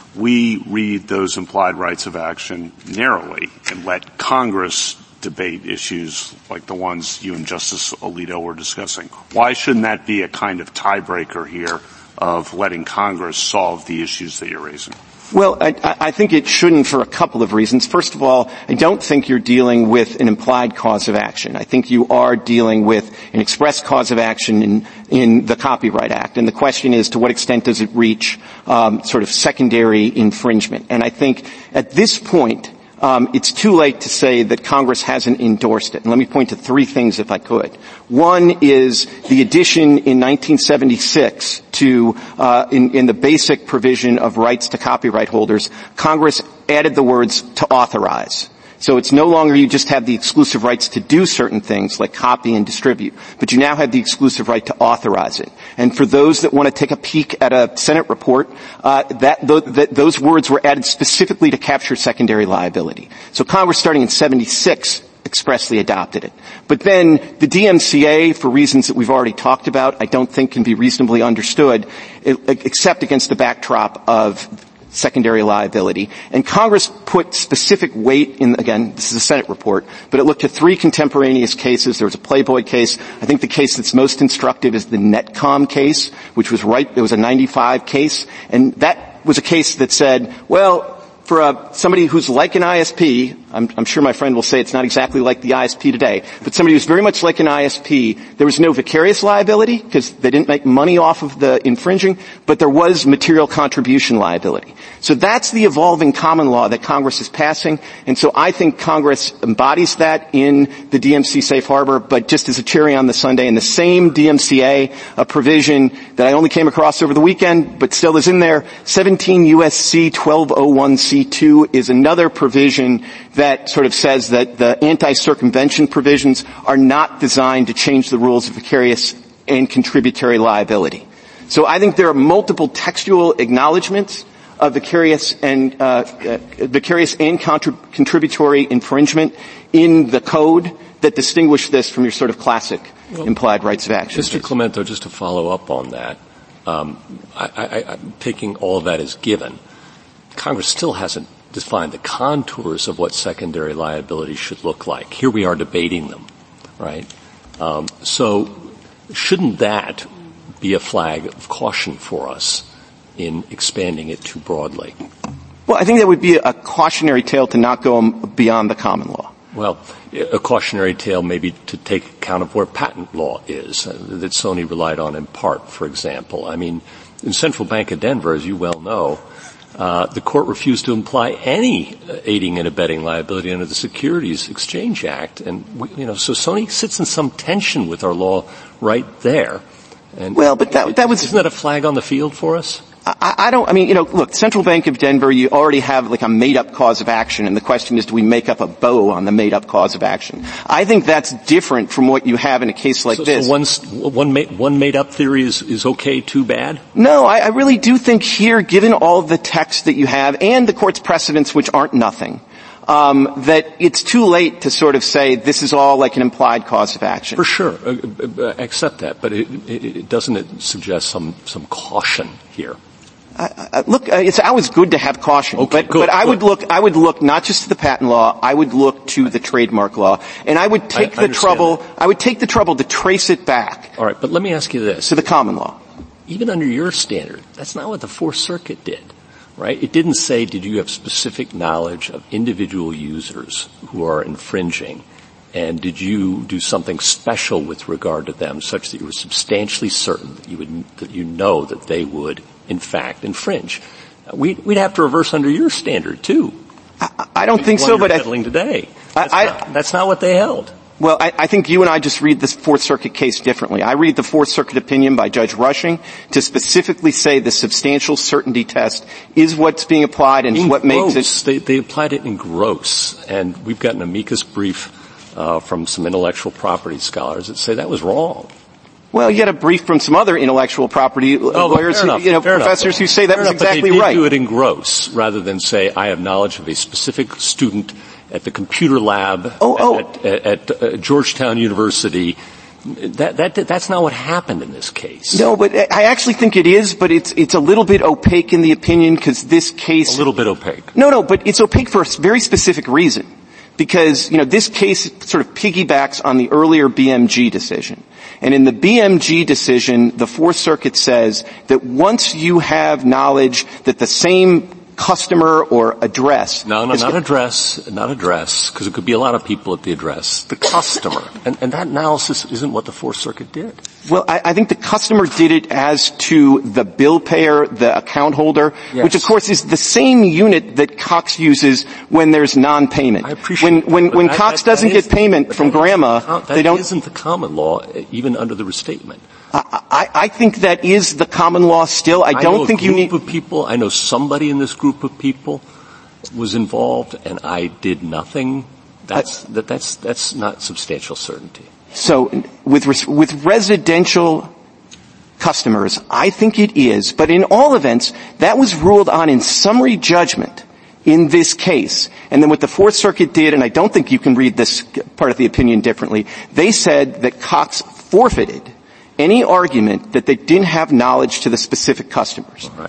we read those implied rights of action narrowly and let Congress debate issues like the ones you and Justice Alito were discussing. Why shouldn't that be a kind of tiebreaker here of letting Congress solve the issues that you're raising? Well, I, I think it shouldn't for a couple of reasons. First of all, I don't think you're dealing with an implied cause of action. I think you are dealing with an express cause of action in, in the Copyright Act. And the question is, to what extent does it reach um, sort of secondary infringement? And I think at this point, Um, it's too late to say that Congress hasn't endorsed it. And let me point to three things if I could. One is the addition in nineteen seventy-six to, uh, in, in the basic provision of rights to copyright holders, Congress added the words "to authorize." So it's no longer you just have the exclusive rights to do certain things like copy and distribute, but you now have the exclusive right to authorize it. And for those that want to take a peek at a Senate report, uh, that, th- that those words were added specifically to capture secondary liability. So Congress, starting in seventy-six, expressly adopted it. But then the D M C A, for reasons that we've already talked about, I don't think can be reasonably understood, except against the backdrop of secondary liability. And Congress put specific weight in, again, this is a Senate report, but it looked at three contemporaneous cases. There was a Playboy case. I think the case that's most instructive is the Netcom case, which was right, it was a ninety-five case. And that was a case that said, well, for uh, somebody who's like an I S P, I'm, I'm sure my friend will say it's not exactly like the I S P today, but somebody who's very much like an I S P, there was no vicarious liability because they didn't make money off of the infringing, but there was material contribution liability. So that's the evolving common law that Congress is passing, and so I think Congress embodies that in the D M C safe harbor, but just as a cherry on the sundae, in the same D M C A, a provision that I only came across over the weekend, but still is in there, seventeen U S C twelve oh one C two is another provision that sort of says that the anti-circumvention provisions are not designed to change the rules of vicarious and contributory liability. So I think there are multiple textual acknowledgments of vicarious and uh, uh, vicarious and contrib- contributory infringement in the code that distinguish this from your sort of classic well, implied rights of action. Mister Clemento, just to follow up on that, um, I, I, I'm taking all of that as given. Congress still hasn't defined the contours of what secondary liability should look like. Here we are debating them, right? Um, so shouldn't that be a flag of caution for us in expanding it too broadly? Well, I think that would be a cautionary tale to not go beyond the common law. Well, a cautionary tale maybe to take account of where patent law is, uh, that Sony relied on in part, for example. I mean, in Central Bank of Denver, as you well know, Uh, the court refused to imply any uh, aiding and abetting liability under the Securities Exchange Act, and we, you know, so Sony sits in some tension with our law right there. And well, but that, that was isn't that a flag on the field for us? I, I don't. I mean, you know, look, Central Bank of Denver, you already have like a made-up cause of action, and the question is, do we make up a bow on the made-up cause of action? I think that's different from what you have in a case like so, this. So one, one, made, one made-up theory is, is okay, too bad? No, I, I really do think here, given all the text that you have and the court's precedents, which aren't nothing, um, that it's too late to sort of say this is all like an implied cause of action. For sure, uh, uh, accept that, but it, it, it doesn't it suggest some some caution here? Uh, uh, look, uh, it's always good to have caution, okay, but, good, but I good. would look, I would look not just to the patent law, I would look to the trademark law, and I would take I, the I trouble, that. I would take the trouble to trace it back. All right, but let me ask you this. To the common law. Even under your standard, that's not what the Fourth Circuit did, right? It didn't say, did you have specific knowledge of individual users who are infringing, and did you do something special with regard to them such that you were substantially certain that you would, that you know that they would, in fact, infringe? We'd, we'd have to reverse under your standard too. I, I don't think so, but I, today. That's, I, not, that's not what they held. Well, I, I think you and I just read this Fourth Circuit case differently. I read the Fourth Circuit opinion by Judge Rushing to specifically say the substantial certainty test is what's being applied and in what gross, makes it. They, they applied it in gross, and we've got an amicus brief uh, from some intellectual property scholars that say that was wrong. Well, you had a brief from some other intellectual property oh, lawyers, who, enough, you know, professors enough. who say that fair was enough, exactly but they did right. do it in gross rather than say I have knowledge of a specific student at the computer lab oh, oh. at, at, at uh, Georgetown University That, that, that's not what happened in this case. No, but I actually think it is, but it's, it's a little bit opaque in the opinion because this case... A little bit opaque. No, no, but it's opaque for a very specific reason. Because, you know, this case sort of piggybacks on the earlier B M G decision. And in the B M G decision, the Fourth Circuit says that once you have knowledge that the same customer or address. No, no, not address, not address, because it could be a lot of people at the address. The customer. And, and that analysis isn't what the Fourth Circuit did. Well, I, I think the customer did it as to the bill payer, the account holder, yes. which of course is the same unit that Cox uses when there's non-payment. I appreciate when, when, when that, Cox that, doesn't that get is, payment from grandma, that they don't. That isn't the common law, even under the restatement. I, I, I think that is the common law still. I don't I know think a you need. group of people. I know somebody in this group of people was involved, and I did nothing. That's I, that, that's that's not substantial certainty. So, with res, with residential customers, I think it is. But in all events, that was ruled on in summary judgment in this case. And then what the Fourth Circuit did, and I don't think you can read this part of the opinion differently, they said that Cox forfeited any argument that they didn't have knowledge to the specific customers. All right.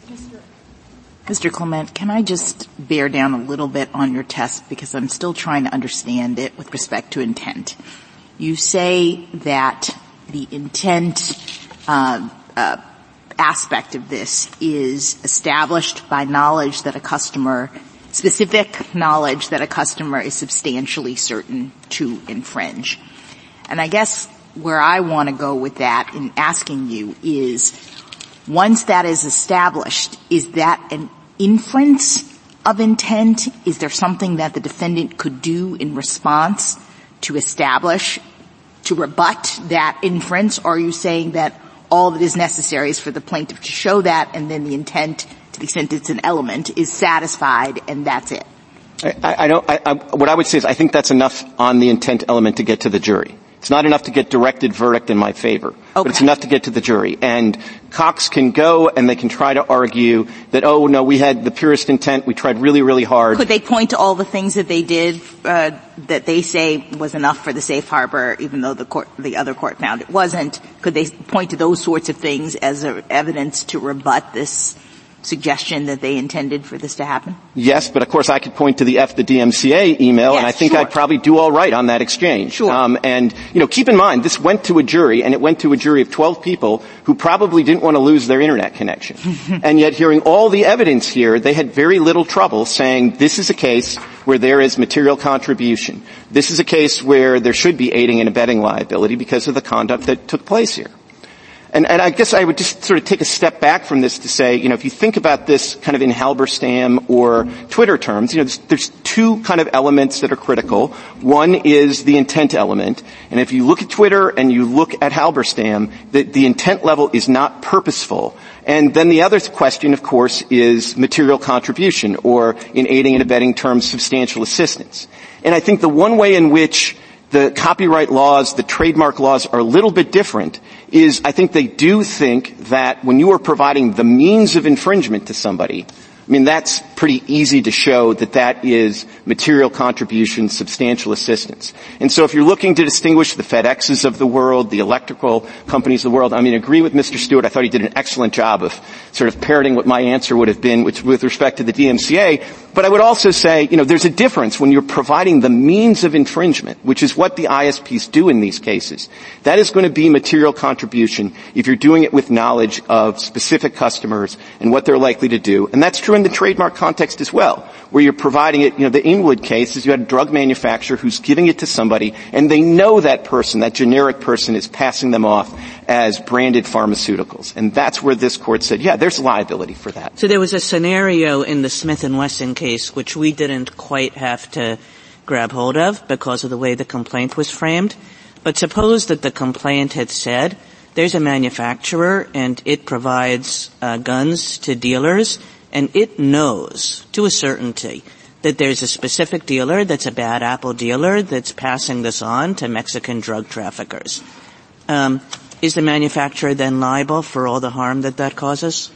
Mister Clement, can I just bear down a little bit on your test because I'm still trying to understand it with respect to intent. You say that the intent uh, uh, aspect of this is established by knowledge that a customer, specific knowledge that a customer is substantially certain to infringe. And I guess where I want to go with that in asking you is, once that is established, is that an inference of intent? Is there something that the defendant could do in response to establish, to rebut that inference? Or are you saying that all that is necessary is for the plaintiff to show that, and then the intent, to the extent it's an element, is satisfied, and that's it? I, I don't. I, I, what I would say is, I think that's enough on the intent element to get to the jury. It's not enough to get directed verdict in my favor, okay. But it's enough to get to the jury. And Cox can go and they can try to argue that, oh, no, we had the purest intent. We tried really, really hard. Could they point to all the things that they did uh, that they say was enough for the safe harbor, even though the court, the other court found it wasn't? Could they point to those sorts of things as a, evidence to rebut this suggestion that they intended for this to happen? Yes, but of course I could point to the F the D M C A email, yes, and I think sure. I'd probably do all right on that exchange. Sure. Um, and, you know, keep in mind, this went to a jury, and it went to a jury of twelve people who probably didn't want to lose their internet connection. And yet, hearing all the evidence here, they had very little trouble saying this is a case where there is material contribution. This is a case where there should be aiding and abetting liability because of the conduct that took place here. And, and I guess I would just sort of take a step back from this to say, you know, if you think about this kind of in Halberstam or Twitter terms, you know, there's, there's two kind of elements that are critical. One is the intent element. And if you look at Twitter and you look at Halberstam, the, the intent level is not purposeful. And then the other question, of course, is material contribution, or in aiding and abetting terms, substantial assistance. And I think the one way in which the copyright laws, the trademark laws are a little bit different is I think they do think that when you are providing the means of infringement to somebody, I mean, that's pretty easy to show that that is material contribution, substantial assistance. And so if you're looking to distinguish the FedExes of the world, the electrical companies of the world, I mean, agree with Mister Stewart. I thought he did an excellent job of sort of parroting what my answer would have been which, with respect to the D M C A. But I would also say, you know, there's a difference when you're providing the means of infringement, which is what the I S Ps do in these cases. That is going to be material contribution if you're doing it with knowledge of specific customers and what they're likely to do. And that's true in the trademark context as well, where you're providing it. You know, the Inwood case is you had a drug manufacturer who's giving it to somebody, and they know that person, that generic person, is passing them off as branded pharmaceuticals. And that's where this court said, yeah, there's liability for that. So there was a scenario in the Smith and Wesson case which we didn't quite have to grab hold of because of the way the complaint was framed. But suppose that the complaint had said, there's a manufacturer and it provides uh, guns to dealers, and it knows to a certainty that there's a specific dealer that's a bad apple dealer that's passing this on to Mexican drug traffickers. Um, is the manufacturer then liable for all the harm that that causes?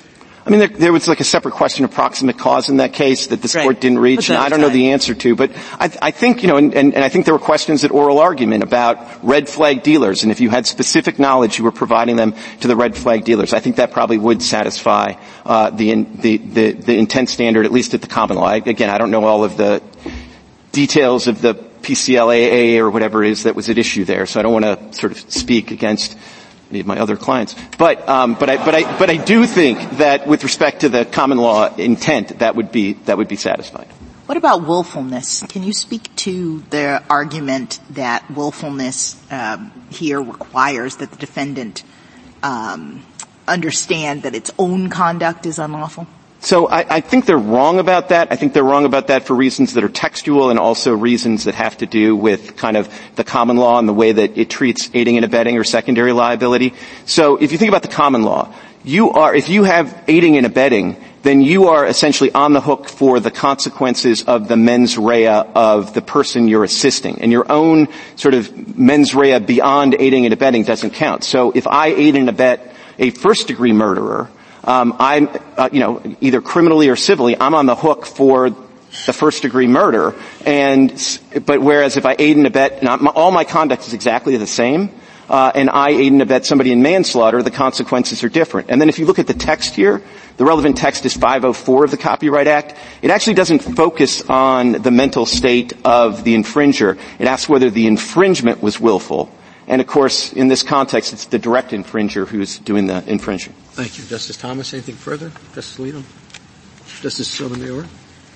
I mean, there, there was like a separate question of proximate cause in that case that this right. court didn't reach, and I don't know the answer to. But I, I think, you know, and, and, and I think there were questions at oral argument about red flag dealers, and if you had specific knowledge, you were providing them to the red flag dealers. I think that probably would satisfy uh, the, the the the intent standard, at least at the common law. I, again, I don't know all of the details of the P C L A A or whatever it is that was at issue there, so I don't want to sort of speak against my other clients. But, um, but I, but I, but I do think that with respect to the common law intent, that would be, that would be satisfied. What about willfulness? Can you speak to the argument that willfulness, um, here requires that the defendant, um, understand that its own conduct is unlawful? So I, I think they're wrong about that. I think they're wrong about that for reasons that are textual and also reasons that have to do with kind of the common law and the way that it treats aiding and abetting or secondary liability. So if you think about the common law, you are, if you have aiding and abetting, then you are essentially on the hook for the consequences of the mens rea of the person you're assisting. And your own sort of mens rea beyond aiding and abetting doesn't count. So if I aid and abet a first degree murderer, Um, I'm, uh, you know, either criminally or civilly, I'm on the hook for the first degree murder. And, but whereas if I aid and abet, and I'm, all my conduct is exactly the same, uh, and I aid and abet somebody in manslaughter, the consequences are different. And then if you look at the text here, the relevant text is five oh four of the Copyright Act. It actually doesn't focus on the mental state of the infringer. It asks whether the infringement was willful. And, of course, in this context, it's the direct infringer who's doing the infringing. Thank you. Justice Thomas, anything further? Justice Alito? Justice Sotomayor?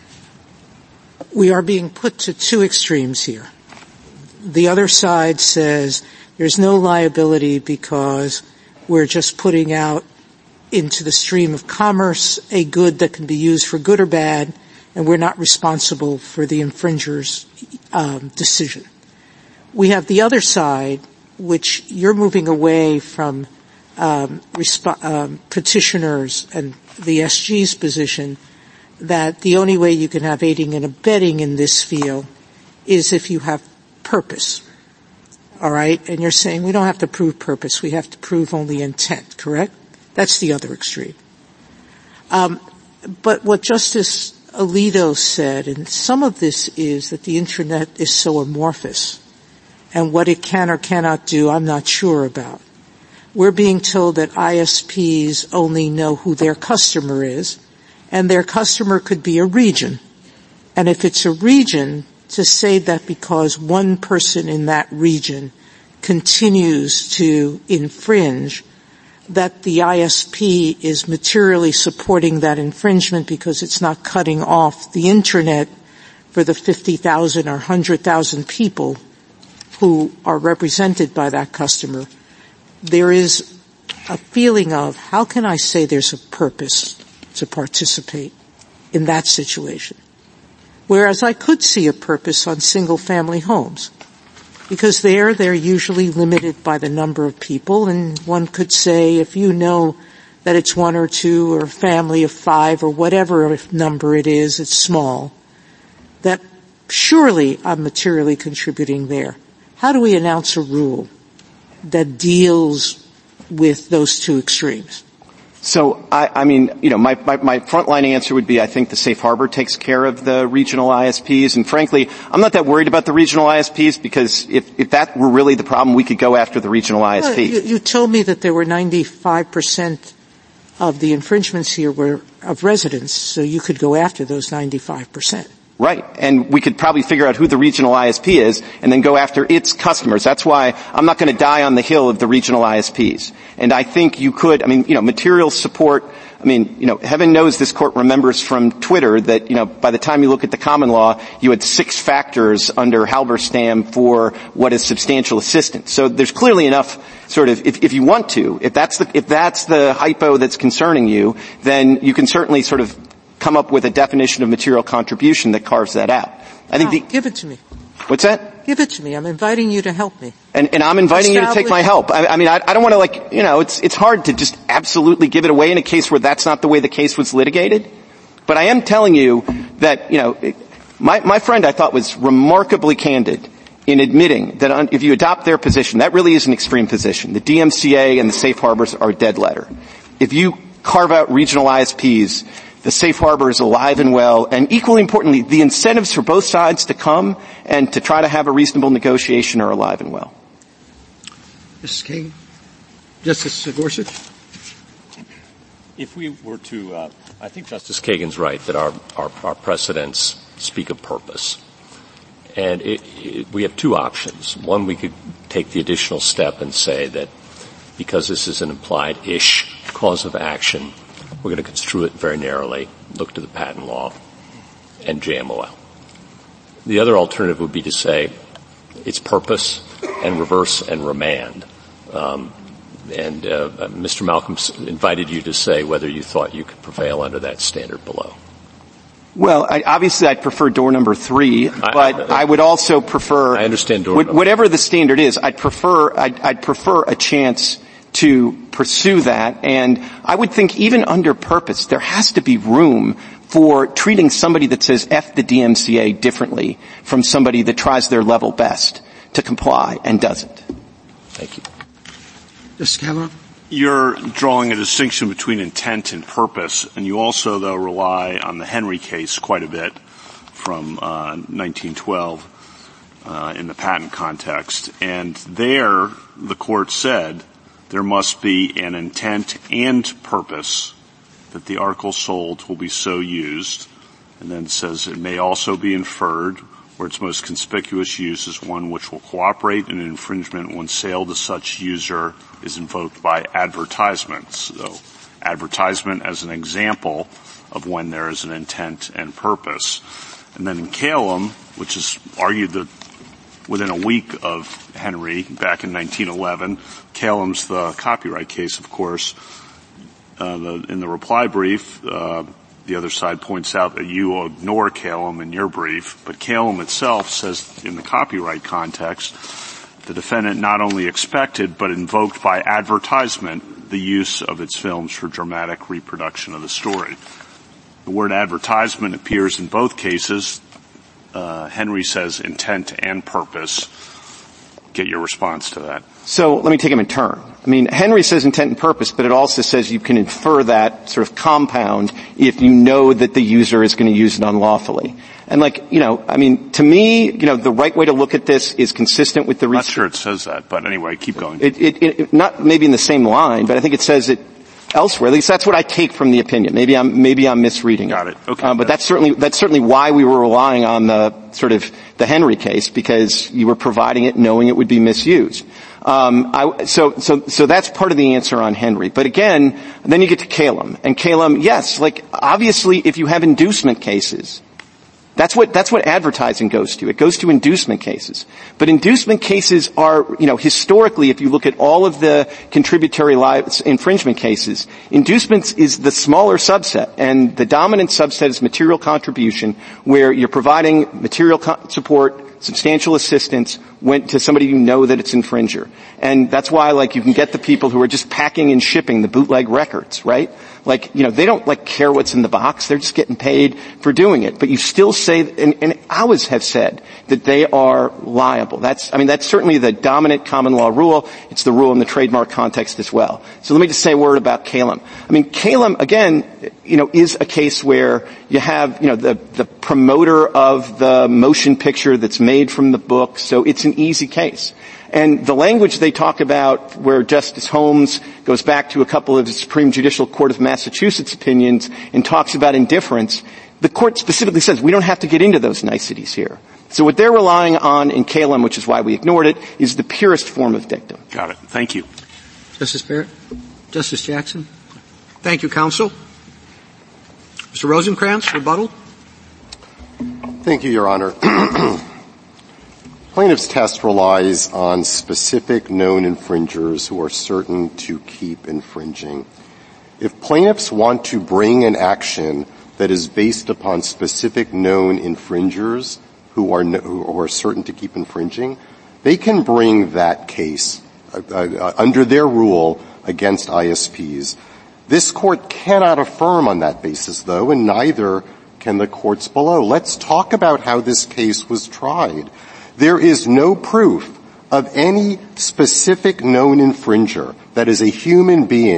We are being put to two extremes here. The other side says there's no liability because we're just putting out into the stream of commerce a good that can be used for good or bad, and we're not responsible for the infringer's um, decision. We have the other side, which you're moving away from um, resp- um, petitioners and the S G's position that the only way you can have aiding and abetting in this field is if you have purpose. All right? And you're saying we don't have to prove purpose. We have to prove only intent, correct? That's the other extreme. Um, but what Justice Alito said, and some of this is that the Internet is so amorphous, and what it can or cannot do, I'm not sure about. We're being told that I S Ps only know who their customer is, and their customer could be a region. And if it's a region, to say that because one person in that region continues to infringe, that the I S P is materially supporting that infringement because it's not cutting off the Internet for the fifty thousand or one hundred thousand people who are represented by that customer, there is a feeling of how can I say there's a purpose to participate in that situation? Whereas I could see a purpose on single-family homes, because there they're usually limited by the number of people, and one could say if you know that it's one or two or a family of five or whatever number it is, it's small, that surely I'm materially contributing there. How do we announce a rule that deals with those two extremes? So, I, I mean, you know, my, my, my frontline answer would be I think the safe harbor takes care of the regional I S Ps. And frankly, I'm not that worried about the regional I S Ps because if, if that were really the problem, we could go after the regional I S Ps. Well, you, you told me that there were ninety-five percent of the infringements here were of residents, so you could go after those ninety-five percent. Right. And we could probably figure out who the regional I S P is and then go after its customers. That's why I'm not going to die on the hill of the regional I S Ps. And I think you could, I mean, you know, material support, I mean, you know, heaven knows this court remembers from Twitter that, you know, by the time you look at the common law, you had six factors under Halberstam for what is substantial assistance. So there's clearly enough sort of, if, if you want to, if that's the, if that's the hypo that's concerning you, then you can certainly sort of come up with a definition of material contribution that carves that out. I think oh, the, give it to me. What's that? Give it to me. I'm inviting you to help me. And, and I'm inviting Establish- you to take my help. I, I mean, I, I don't want to like, you know, it's, it's hard to just absolutely give it away in a case where that's not the way the case was litigated. But I am telling you that, you know, it, my, my friend I thought was remarkably candid in admitting that on, if you adopt their position, that really is an extreme position. The D M C A and the safe harbors are a dead letter. If you carve out regional I S Ps. The safe harbor is alive and well, and equally importantly, the incentives for both sides to come and to try to have a reasonable negotiation are alive and well. Mister Kagan? Justice Gorsuch? If we were to, uh, I think Justice Kagan's right that our, our, our precedents speak of purpose. And it, it, we have two options. One, we could take the additional step and say that because this is an implied-ish cause of action, we're going to construe it very narrowly, look to the patent law, and J M O L. The other alternative would be to say it's purpose and reverse and remand. Um, and uh, Mister Malcolm invited you to say whether you thought you could prevail under that standard below. Well, I, obviously I'd prefer door number three, but I, I, I would also prefer. I understand door number whatever the standard is. I'd prefer. I'd, I'd prefer a chance to pursue that, and I would think even under purpose, there has to be room for treating somebody that says F the D M C A differently from somebody that tries their level best to comply and doesn't. Thank you. Mister Kavanaugh? You're drawing a distinction between intent and purpose, and you also, though, rely on the Henry case quite a bit from uh, nineteen twelve uh, in the patent context. And there, the court said there must be an intent and purpose that the article sold will be so used, and then says it may also be inferred where its most conspicuous use is one which will cooperate in an infringement when sale to such user is invoked by advertisements. So advertisement as an example of when there is an intent and purpose. And then in Calum, which is argued that within a week of Henry back in nineteen eleven, Calum's the copyright case, of course. Uh, the, in the reply brief, uh, the other side points out that you ignore Calum in your brief, but Calum itself says in the copyright context, the defendant not only expected but invoked by advertisement the use of its films for dramatic reproduction of the story. The word advertisement appears in both cases. Uh, Henry says intent and purpose. Get your response to that. So let me take them in turn. I mean, Henry says intent and purpose, but it also says you can infer that sort of compound if you know that the user is going to use it unlawfully. And like, you know, I mean, to me, you know, the right way to look at this is consistent with the research. I'm not sure it says that, but anyway, keep going. It, it, it, not maybe in the same line, but I think it says it elsewhere. At least that's what I take from the opinion. Maybe I'm, maybe I'm misreading Got it. it. Okay. Uh, but that's certainly, that's certainly why we were relying on the sort of the Henry case, because you were providing it knowing it would be misused. Um, I, so, so, so that's part of the answer on Henry. But again, then you get to Calum. And Calum, yes, like, obviously if you have inducement cases, That's what, that's what advertising goes to. It goes to inducement cases. But inducement cases are, you know, historically, if you look at all of the contributory li- infringement cases, inducements is the smaller subset, and the dominant subset is material contribution, where you're providing material co- support, substantial assistance went to somebody you know that it's infringer. And that's why, like, you can get the people who are just packing and shipping the bootleg records, right? Like, you know, they don't, like, care what's in the box. They're just getting paid for doing it. But you still say, and, and ours have said, that they are liable. That's, I mean, that's certainly the dominant common law rule. It's the rule in the trademark context as well. So let me just say a word about Calum. I mean, Calum, again, you know, is a case where you have, you know, the, the promoter of the motion picture that's made from the book. So it's an easy case. And the language they talk about, where Justice Holmes goes back to a couple of the Supreme Judicial Court of Massachusetts opinions and talks about indifference, the court specifically says we don't have to get into those niceties here. So what they're relying on in Calum, which is why we ignored it, is the purest form of dictum. Got it. Thank you. Justice Barrett? Justice Jackson? Thank you, counsel. Mister Rosenkranz, rebuttal? Thank you, Your Honor. Plaintiff's test relies on specific known infringers who are certain to keep infringing. If plaintiffs want to bring an action that is based upon specific known infringers who are, no, who are certain to keep infringing, they can bring that case uh, uh, under their rule against I S Ps. This court cannot affirm on that basis, though, and neither can the courts below. Let's talk about how this case was tried. There is no proof of any specific known infringer, that is a human being,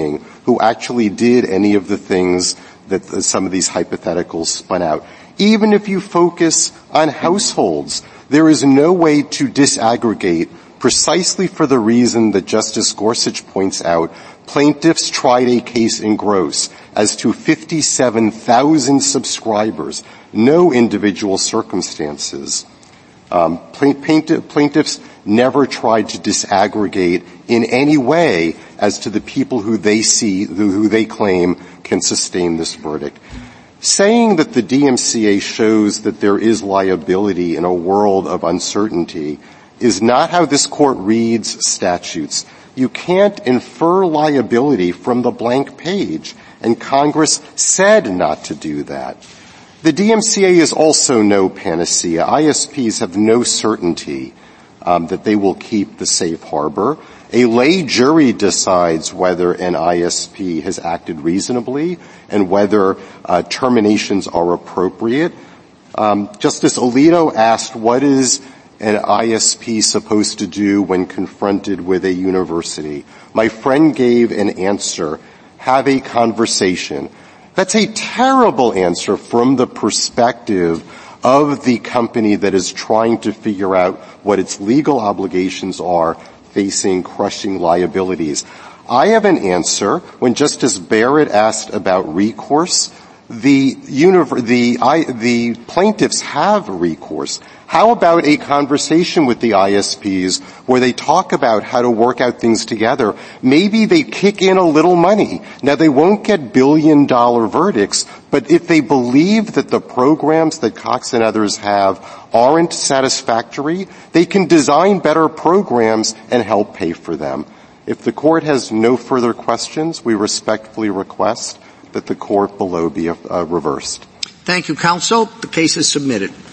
who actually did any of the things that some of these hypotheticals spun out. Even if you focus on households, there is no way to disaggregate precisely for the reason that Justice Gorsuch points out. Plaintiffs tried a case in gross as to fifty-seven thousand subscribers, no individual circumstances. Um, plaintiff, plaintiffs never tried to disaggregate in any way as to the people who they see, who, who they claim can sustain this verdict. Saying that the D M C A shows that there is liability in a world of uncertainty is not how this court reads statutes. You can't infer liability from the blank page, and Congress said not to do that. The D M C A is also no panacea. I S Ps have no certainty um, that they will keep the safe harbor. A lay jury decides whether an I S P has acted reasonably and whether uh, terminations are appropriate. Um, Justice Alito asked, what is an I S P supposed to do when confronted with a university? My friend gave an answer, have a conversation. That's a terrible answer from the perspective of the company that is trying to figure out what its legal obligations are facing crushing liabilities. I have an answer. When Justice Barrett asked about recourse, the, univ- the, I, the plaintiffs have recourse. How about a conversation with the I S Ps where they talk about how to work out things together? Maybe they kick in a little money. Now, they won't get billion-dollar verdicts, but if they believe that the programs that Cox and others have aren't satisfactory, they can design better programs and help pay for them. If the Court has no further questions, we respectfully request that the Court below be uh, reversed. Thank you, counsel. The case is submitted.